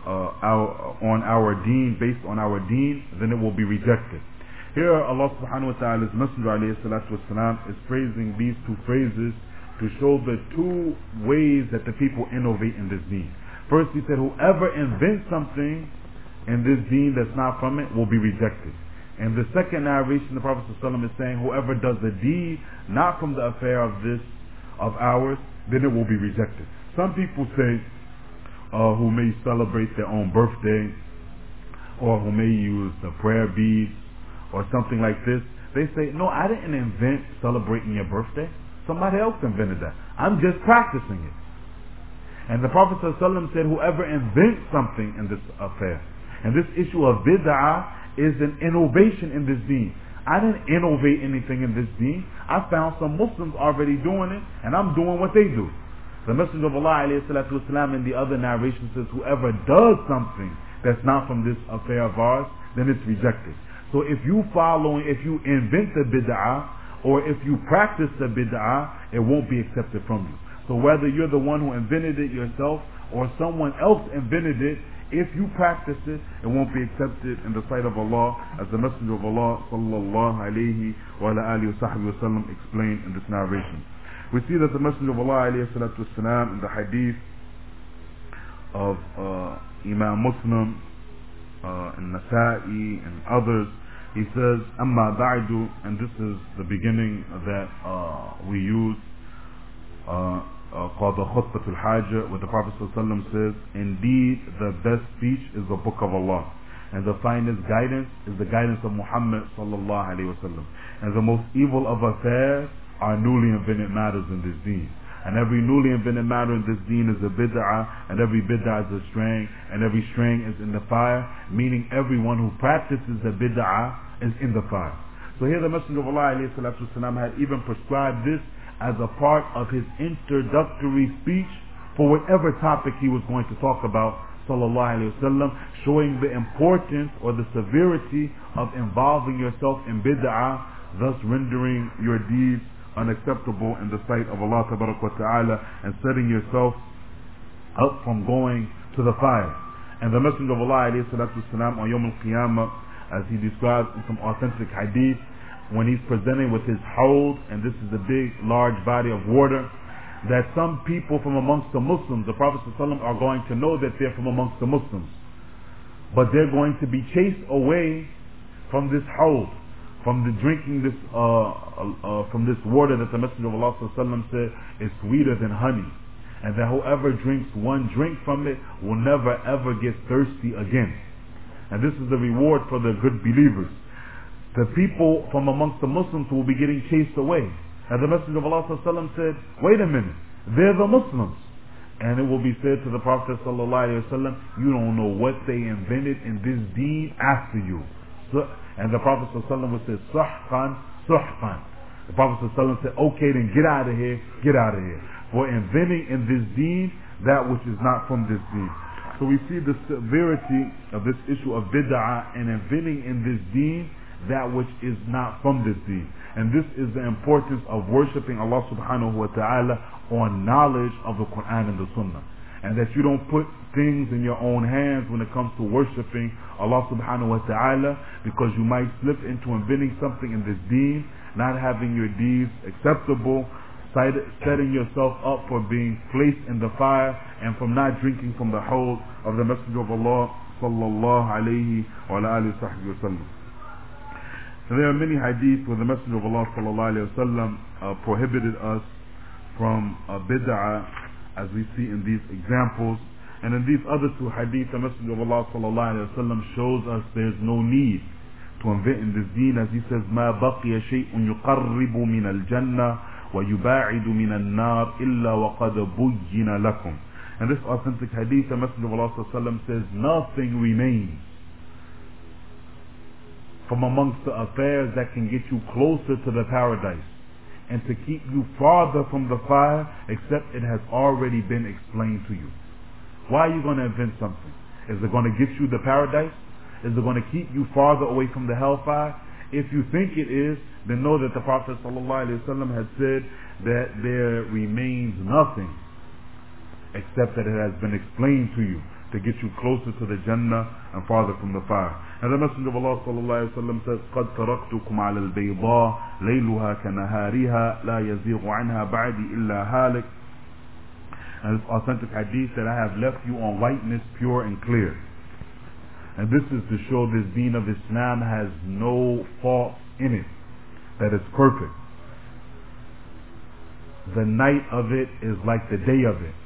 our deen, based on our deen, then it will be rejected. Here Allah subhanahu wa ta'ala's Messenger alayhi salatu wasalam is praising these two phrases to show the two ways that the people innovate in this deen. First, he said, whoever invents something in this deen that's not from it will be rejected. And the second narration, the Prophet ﷺ is saying, whoever does a deed not from the affair of ours, then it will be rejected. Some people say, who may celebrate their own birthday, or who may use the prayer beads, or something like this, they say, no, I didn't invent celebrating your birthday. Somebody else invented that. I'm just practicing it. And the Prophet ﷺ said, whoever invents something in this affair, and this issue of bid'ah is an innovation in this deen. I didn't innovate anything in this deen. I found some Muslims already doing it, and I'm doing what they do. The Messenger of Allah ﷺ in the other narration says, whoever does something that's not from this affair of ours, then it's rejected. So if you invent the bid'ah, or if you practice the bid'ah, it won't be accepted from you. So whether you're the one who invented it yourself, or someone else invented it, if you practice it, it won't be accepted in the sight of Allah, as the Messenger of Allah sallallahu alayhi wa alihi wa sallam explained in this narration. We see that the Messenger of Allah alayhi salatu wasalam in the hadith of Imam Muslim and Nasa'i and others, he says, Amma ba'du, and this is the beginning that we use called the Khutbatul Hajjah, where the Prophet ﷺ says, indeed the best speech is the book of Allah, and the finest guidance is the guidance of Muhammad sallallahu alaihi wasallam, and the most evil of affairs are newly invented matters in this deen. And every newly invented matter in this deen is a bid'ah, and every bid'ah is a straying, and every straying is in the fire, meaning everyone who practices the bid'ah is in the fire. So here the Messenger of Allah alayhi salatu wasalam had even prescribed this as a part of his introductory speech for whatever topic he was going to talk about, sallallahu alaihi wasallam, showing the importance or the severity of involving yourself in bid'ah, thus rendering your deeds unacceptable in the sight of Allah tabarak wa ta'ala, and setting yourself up from going to the fire. And the Messenger of Allah alayhi salatu wasalam on Yawm al-Qiyamah, as he describes in some authentic hadith, when he's presenting with his hawd, and this is a big, large body of water, that some people from amongst the Muslims, the Prophet ﷺ, are going to know that they're from amongst the Muslims, but they're going to be chased away from this hawd, from the drinking this from this water that the Messenger of Allah ﷺ said is sweeter than honey, and that whoever drinks one drink from it will never ever get thirsty again. And this is the reward for the good believers. The people from amongst the Muslims will be getting chased away. And the Messenger of Allah ﷺ said, wait a minute, they're the Muslims. And it will be said to the Prophet ﷺ, you don't know what they invented in this deen after you. And the Prophet ﷺ would say, suhqan, suhqan. The Prophet ﷺ said, okay, then get out of here, get out of here. For inventing in this deen that which is not from this deen. So we see the severity of this issue of bid'ah and inventing in this deen that which is not from this deen. And this is the importance of worshipping Allah subhanahu wa ta'ala on knowledge of the Quran and the Sunnah. And that you don't put things in your own hands when it comes to worshipping Allah subhanahu wa ta'ala, because you might slip into inventing something in this deen, not having your deeds acceptable, setting yourself up for being placed in the fire, and from not drinking from the hawd of the Messenger of Allah sallallahu alayhi wa alihi wa sallam. So there are many hadiths where the Messenger of Allah sallallahu alayhi wa sallam prohibited us from bid'ah, as we see in these examples. And in these other two hadiths, the Messenger of Allah sallallahu alayhi wa sallam shows us there's no need to invent in this deen, as he says, مَا بَقِيَ شَيْءٌ يُقَرِّبُ مِنَ الْجَنَّةِ وَيُبَاعِدُ مِنَ النَّارِ إِلَّا وَقَدْ بُيِّنَ لَكُمْ. And this authentic hadith, the Messenger of Allah sallallahu alayhi wa sallam says, nothing remains from amongst the affairs that can get you closer to the paradise and to keep you farther from the fire, except it has already been explained to you. Why are you going to invent something? Is it going to get you the paradise? Is it going to keep you farther away from the hellfire? If you think it is, then know that the Prophet ﷺ has said that there remains nothing except that it has been explained to you. to get you closer to the Jannah and farther from the fire. And the Messenger of Allah sallallahu alaihi wasallam says, قَدْ تَرَكْتُكُمْ عَلَى الْبَيْضَاءِ لَيْلُهَا كَنَهَارِهَا لَا يَزِيغُ عَنْهَا بَعْدِي إِلَّا هَالِكٌ. And it's authentic hadith that I have left you on whiteness, pure and clear. And this is to show this deen of Islam has no fault in it, that it's perfect. The night of it is like the day of it,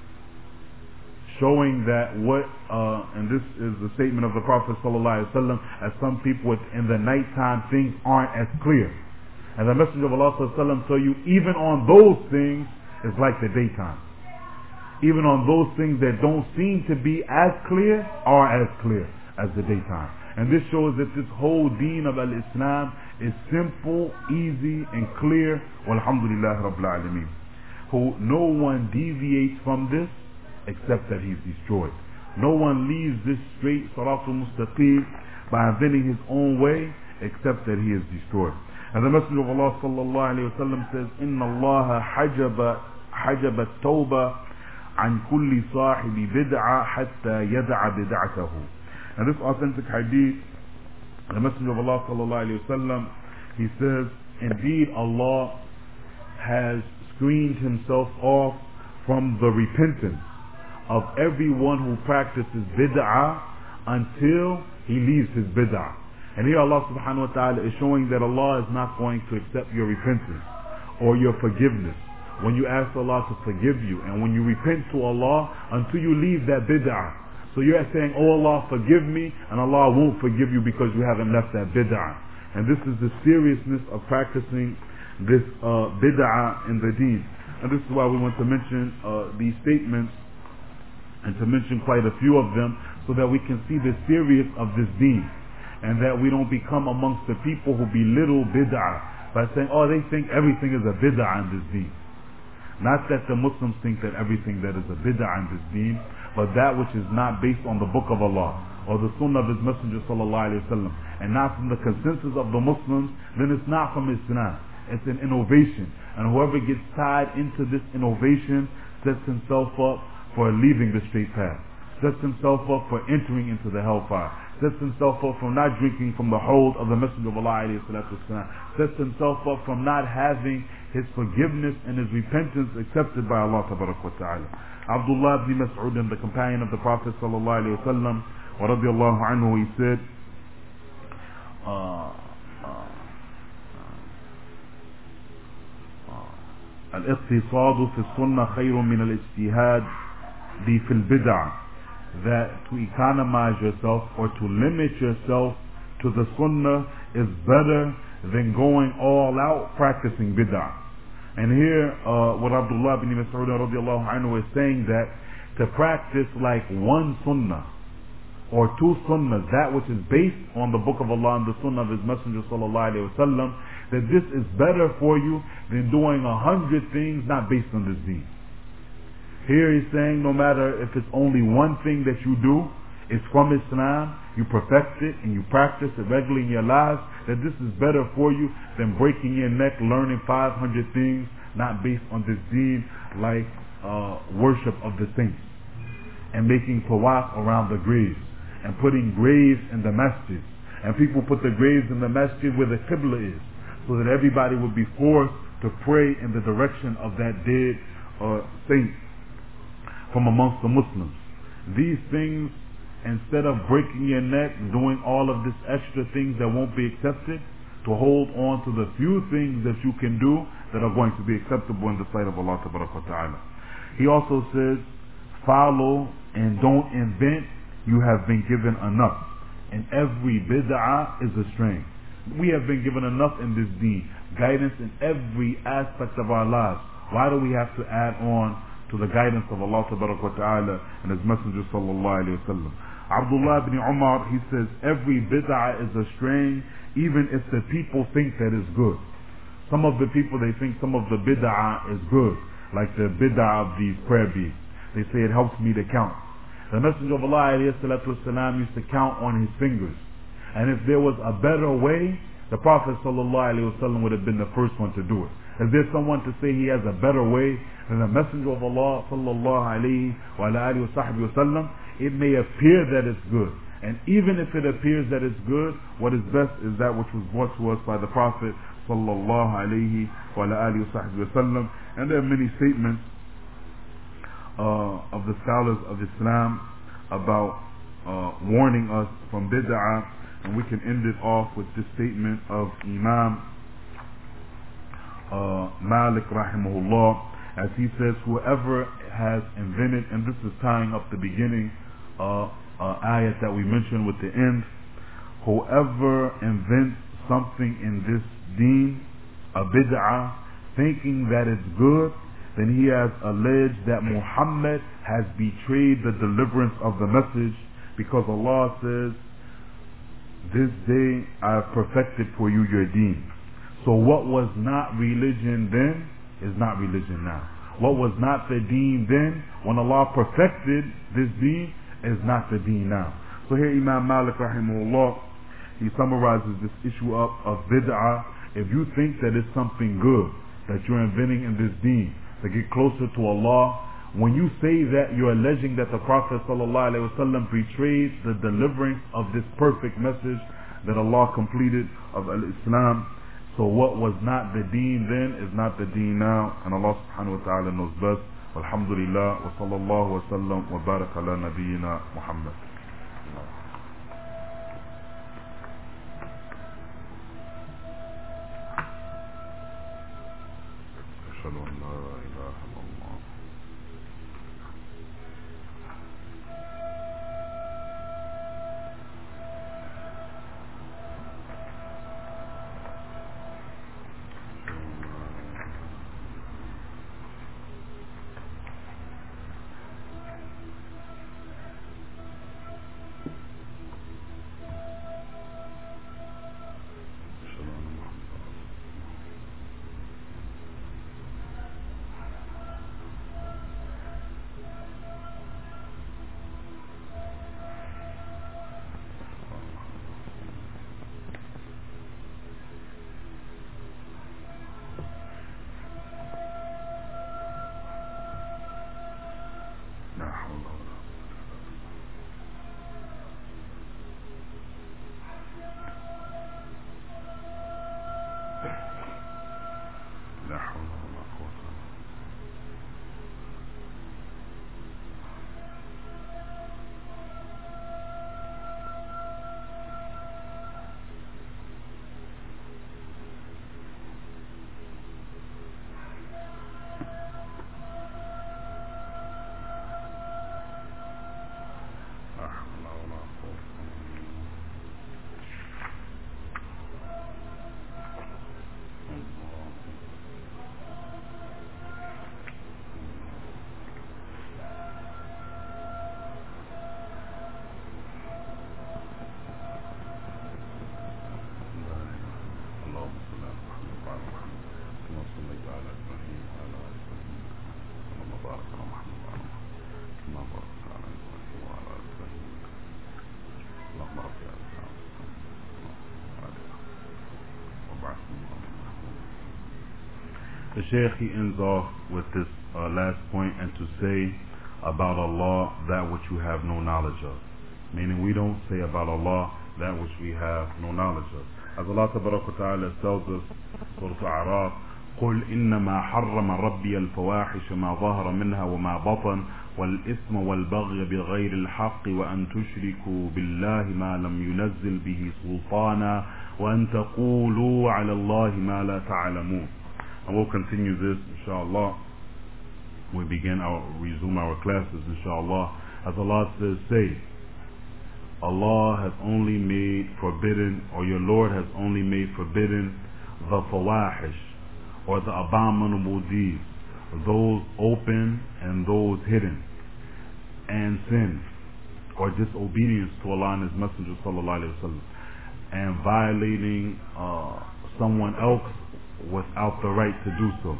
showing that and this is the statement of the Prophet sallallahu alaihi wasallam, as some people in the nighttime things aren't as clear, and the Messenger of Allah sallallahu alaihi wasallam tell you even on those things is like the daytime. Even on those things that don't seem to be as clear are as clear as the daytime. And this shows that this whole deen of al-Islam is simple, easy and clear. Walhamdulillah Rabbil Alameen. Who no one deviates from this except that he's destroyed. No one leaves this straight Siratul Mustaqim by inventing his own way except that he is destroyed. And the Messenger of Allah sallallahu alayhi wa sallam says, Inna Allah hajaba tawba an kulli sahibi bid'a hatta yad'a bid'atahu. And this authentic hadith, the Messenger of Allah sallallahu alayhi wa sallam, he says, indeed Allah has screened himself off from the repentance of everyone who practices bid'ah until he leaves his bid'ah. And here Allah subhanahu wa ta'ala is showing that Allah is not going to accept your repentance or your forgiveness when you ask Allah to forgive you and when you repent to Allah until you leave that bid'ah. So you're saying, oh Allah, forgive me, and Allah won't forgive you because you haven't left that bid'ah. And this is the seriousness of practicing this bid'ah in the deen. And this is why we want to mention these statements and to mention quite a few of them so that we can see the serious of this deen and that we don't become amongst the people who belittle bid'ah by saying, oh, they think everything is a bid'ah in this deen. Not that the Muslims think that everything that is a bid'ah in this deen, but that which is not based on the book of Allah or the sunnah of his messenger sallallahu alaihi wasallam and not from the consensus of the Muslims, then it's not from Islam. It's an innovation, and whoever gets tied into this innovation sets himself up for leaving the straight path, sets himself up for entering into the hellfire, sets himself up from not drinking from the hold of the Messenger of Allah alayhi salatu wasalam, sets himself up from not having his forgiveness and his repentance accepted by Allah tabarak wa ta'ala. Abdullah ibn Mas'ud, the companion of the Prophet sallallahu alayhi wa sallam, wa radiyallahu anhu, he said, الاقتصاد في السنة خير من الاجتهاد في البدع, that to economize yourself or to limit yourself to the sunnah is better than going all out practicing bid'ah. And here what Abdullah ibn Mas'ud radiallahu anhu is saying, that to practice like one sunnah or two sunnahs, that which is based on the book of Allah and the sunnah of his messenger sallallahu alayhi wa sallam, that this is better for you than doing 100 things not based on this deen. Here he's saying no matter if it's only one thing that you do, it's from Islam, you perfect it and you practice it regularly in your lives, that this is better for you than breaking your neck learning 500 things not based on this deen, like worship of the saints and making tawaf around the graves and putting graves in the masjid. And people put the graves in the masjid where the qibla is, so that everybody would be forced to pray in the direction of that dead saint from amongst the Muslims. These things, instead of breaking your neck doing all of this extra things that won't be accepted, to hold on to the few things that you can do that are going to be acceptable in the sight of Allah ta'ala. He also says, follow and don't invent, you have been given enough, and every bid'ah is a strain. We have been given enough in this deen, guidance in every aspect of our lives. Why do we have to add on to the guidance of Allah ta'ala and his messenger sallallahu alayhi wa sallam? Abdullah ibn Umar, he says, every bid'ah is a strain, even if the people think that is good. Some of the people, they think some of the bid'ah is good, like the bid'ah of these prayer beads. They say it helps me to count. The messenger of Allah alayhi salatu wasalam used to count on his fingers. And if there was a better way, the Prophet sallallahu alaihi wasallam would have been the first one to do it. If there's someone to say he has a better way, then the Messenger of Allah sallallahu alaihi wasallam, it may appear that it's good. And even if it appears that it's good, what is best is that which was brought to us by the Prophet sallallahu alayhi wa alihi wa sallam. And there are many statements of the scholars of Islam about warning us from bid'ah, and we can end it off with this statement of Imam Malik rahimahullah, as he says, whoever has invented, and this is tying up the beginning ayat that we mentioned with the end, whoever invents something in this deen, a bid'ah, thinking that it's good, then he has alleged that Muhammad has betrayed the deliverance of the message, because Allah says, this day I have perfected for you your deen. So what was not religion then is not religion now. What was not the deen then, when Allah perfected this deen, is not the deen now. So here Imam Malik rahimahullah, he summarizes this issue up of bid'ah. If you think that it's something good that you're inventing in this deen to get closer to Allah, when you say that, you're alleging that the Prophet sallallahu alaihi wasallam betrayed the deliverance of this perfect message that Allah completed of al-Islam. So what was not the deen then is not the deen now, and Allah subhanahu wa ta'ala knows best. Alhamdulillah, wa sallallahu wa sallam wa barak ala nabiyyina Muhammad. أشهد أن لا إله إلا الله. The Shaykh, he ends off with this last point, and to say about Allah that which you have no knowledge of. Meaning we don't say about Allah that which we have no knowledge of. As Allah Tabaraka wa Ta'ala tells us, Surah Al-A'raf, قل إنما حرم ربي الفواحش ما ظهر منها وما بطن والإثم والبغي بغير الحق وأن تشركوا بالله ما لم ينزل به سلطانا وأن تقولوا على الله ما لا تعلمون. And we'll continue this, inshallah. We resume our classes, inshallah. As Allah says, say, Allah has only made forbidden, or your Lord has only made forbidden the fawahish, or the abominable deeds, those open and those hidden, and sin, or disobedience to Allah and His Messenger sallallahu alaihi wasallam, and violating someone else without the right to do so,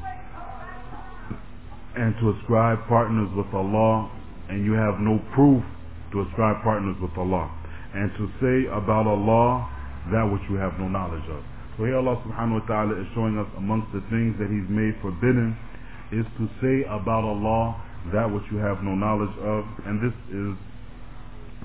and to ascribe partners with Allah, and you have no proof to ascribe partners with Allah, and to say about Allah that which you have no knowledge of. So here Allah subhanahu wa ta'ala is showing us amongst the things that He's made forbidden is to say about Allah that which you have no knowledge of, and this is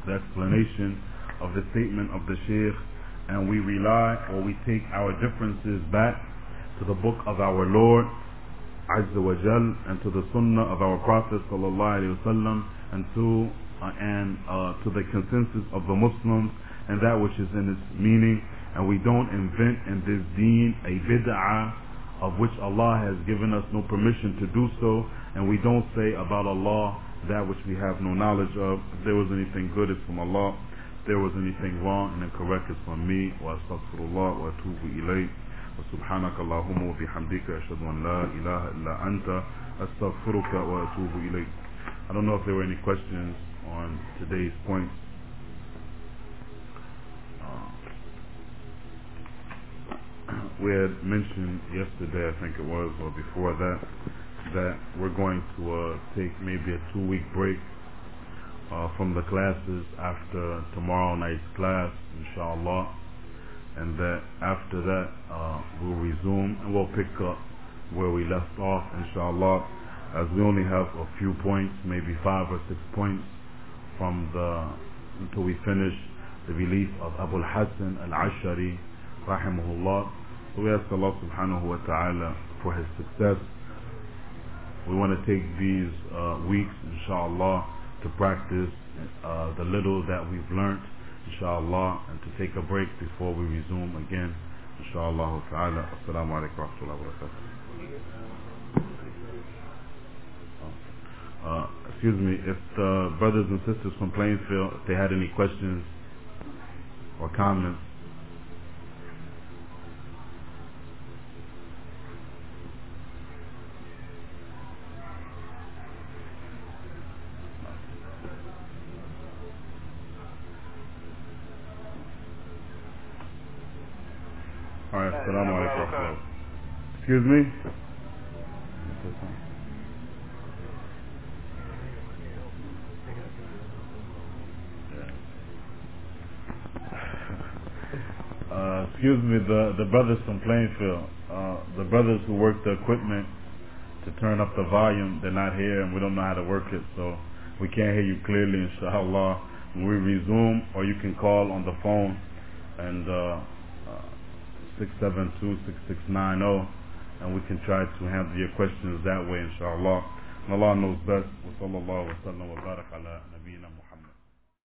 the explanation of the statement of the Shaykh, and we rely or we take our differences back to the book of our Lord Azza wa Jal and to the Sunnah of our Prophet sallallahu alaihi wasallam and to the consensus of the Muslims and that which is in its meaning, and we don't invent in this deen a bid'ah of which Allah has given us no permission to do so, and we don't say about Allah that which we have no knowledge of. If there was anything good, it's from Allah. If there was anything wrong and incorrect, it's from me. Wa astaghfirullah wa atubu ilayh. Wa subhanaka Allahumma wa bihamdika ashhadu an la ilaha illa anta astaghfiruka wa atubu ilayh. I don't know if there were any questions on today's points. We had mentioned yesterday, I think it was, or before that, that we're going to take maybe a 2-week break from the classes after tomorrow night's class, inshallah, and that after that we'll resume and we'll pick up where we left off, inshallah, as we only have a few points, maybe 5 or 6 points until we finish the relief of Abu al-Hasan al-Ashari rahimahullah. So we ask Allah subhanahu wa ta'ala for his success. We want to take these weeks, inshallah, to practice the little that we've learned, inshallah, and to take a break before we resume again, inshallah ta'ala. Assalamu alaikum wa rahmatullahi wa barakatuh. Excuse me, if the brothers and sisters from Plainfield, if they had any questions or comments. Alright, assalamu alaikum. Excuse me? Excuse me, the brothers from Plainfield, the brothers who work the equipment to turn up the volume, they're not here and we don't know how to work it, so we can't hear you clearly, inshallah. When we resume, or you can call on the phone and 672-6690, and we can try to handle your questions that way, inshallah. And Allah knows best. Wa sallallahu wa sallam wa barak ala nabiyyina Muhammad.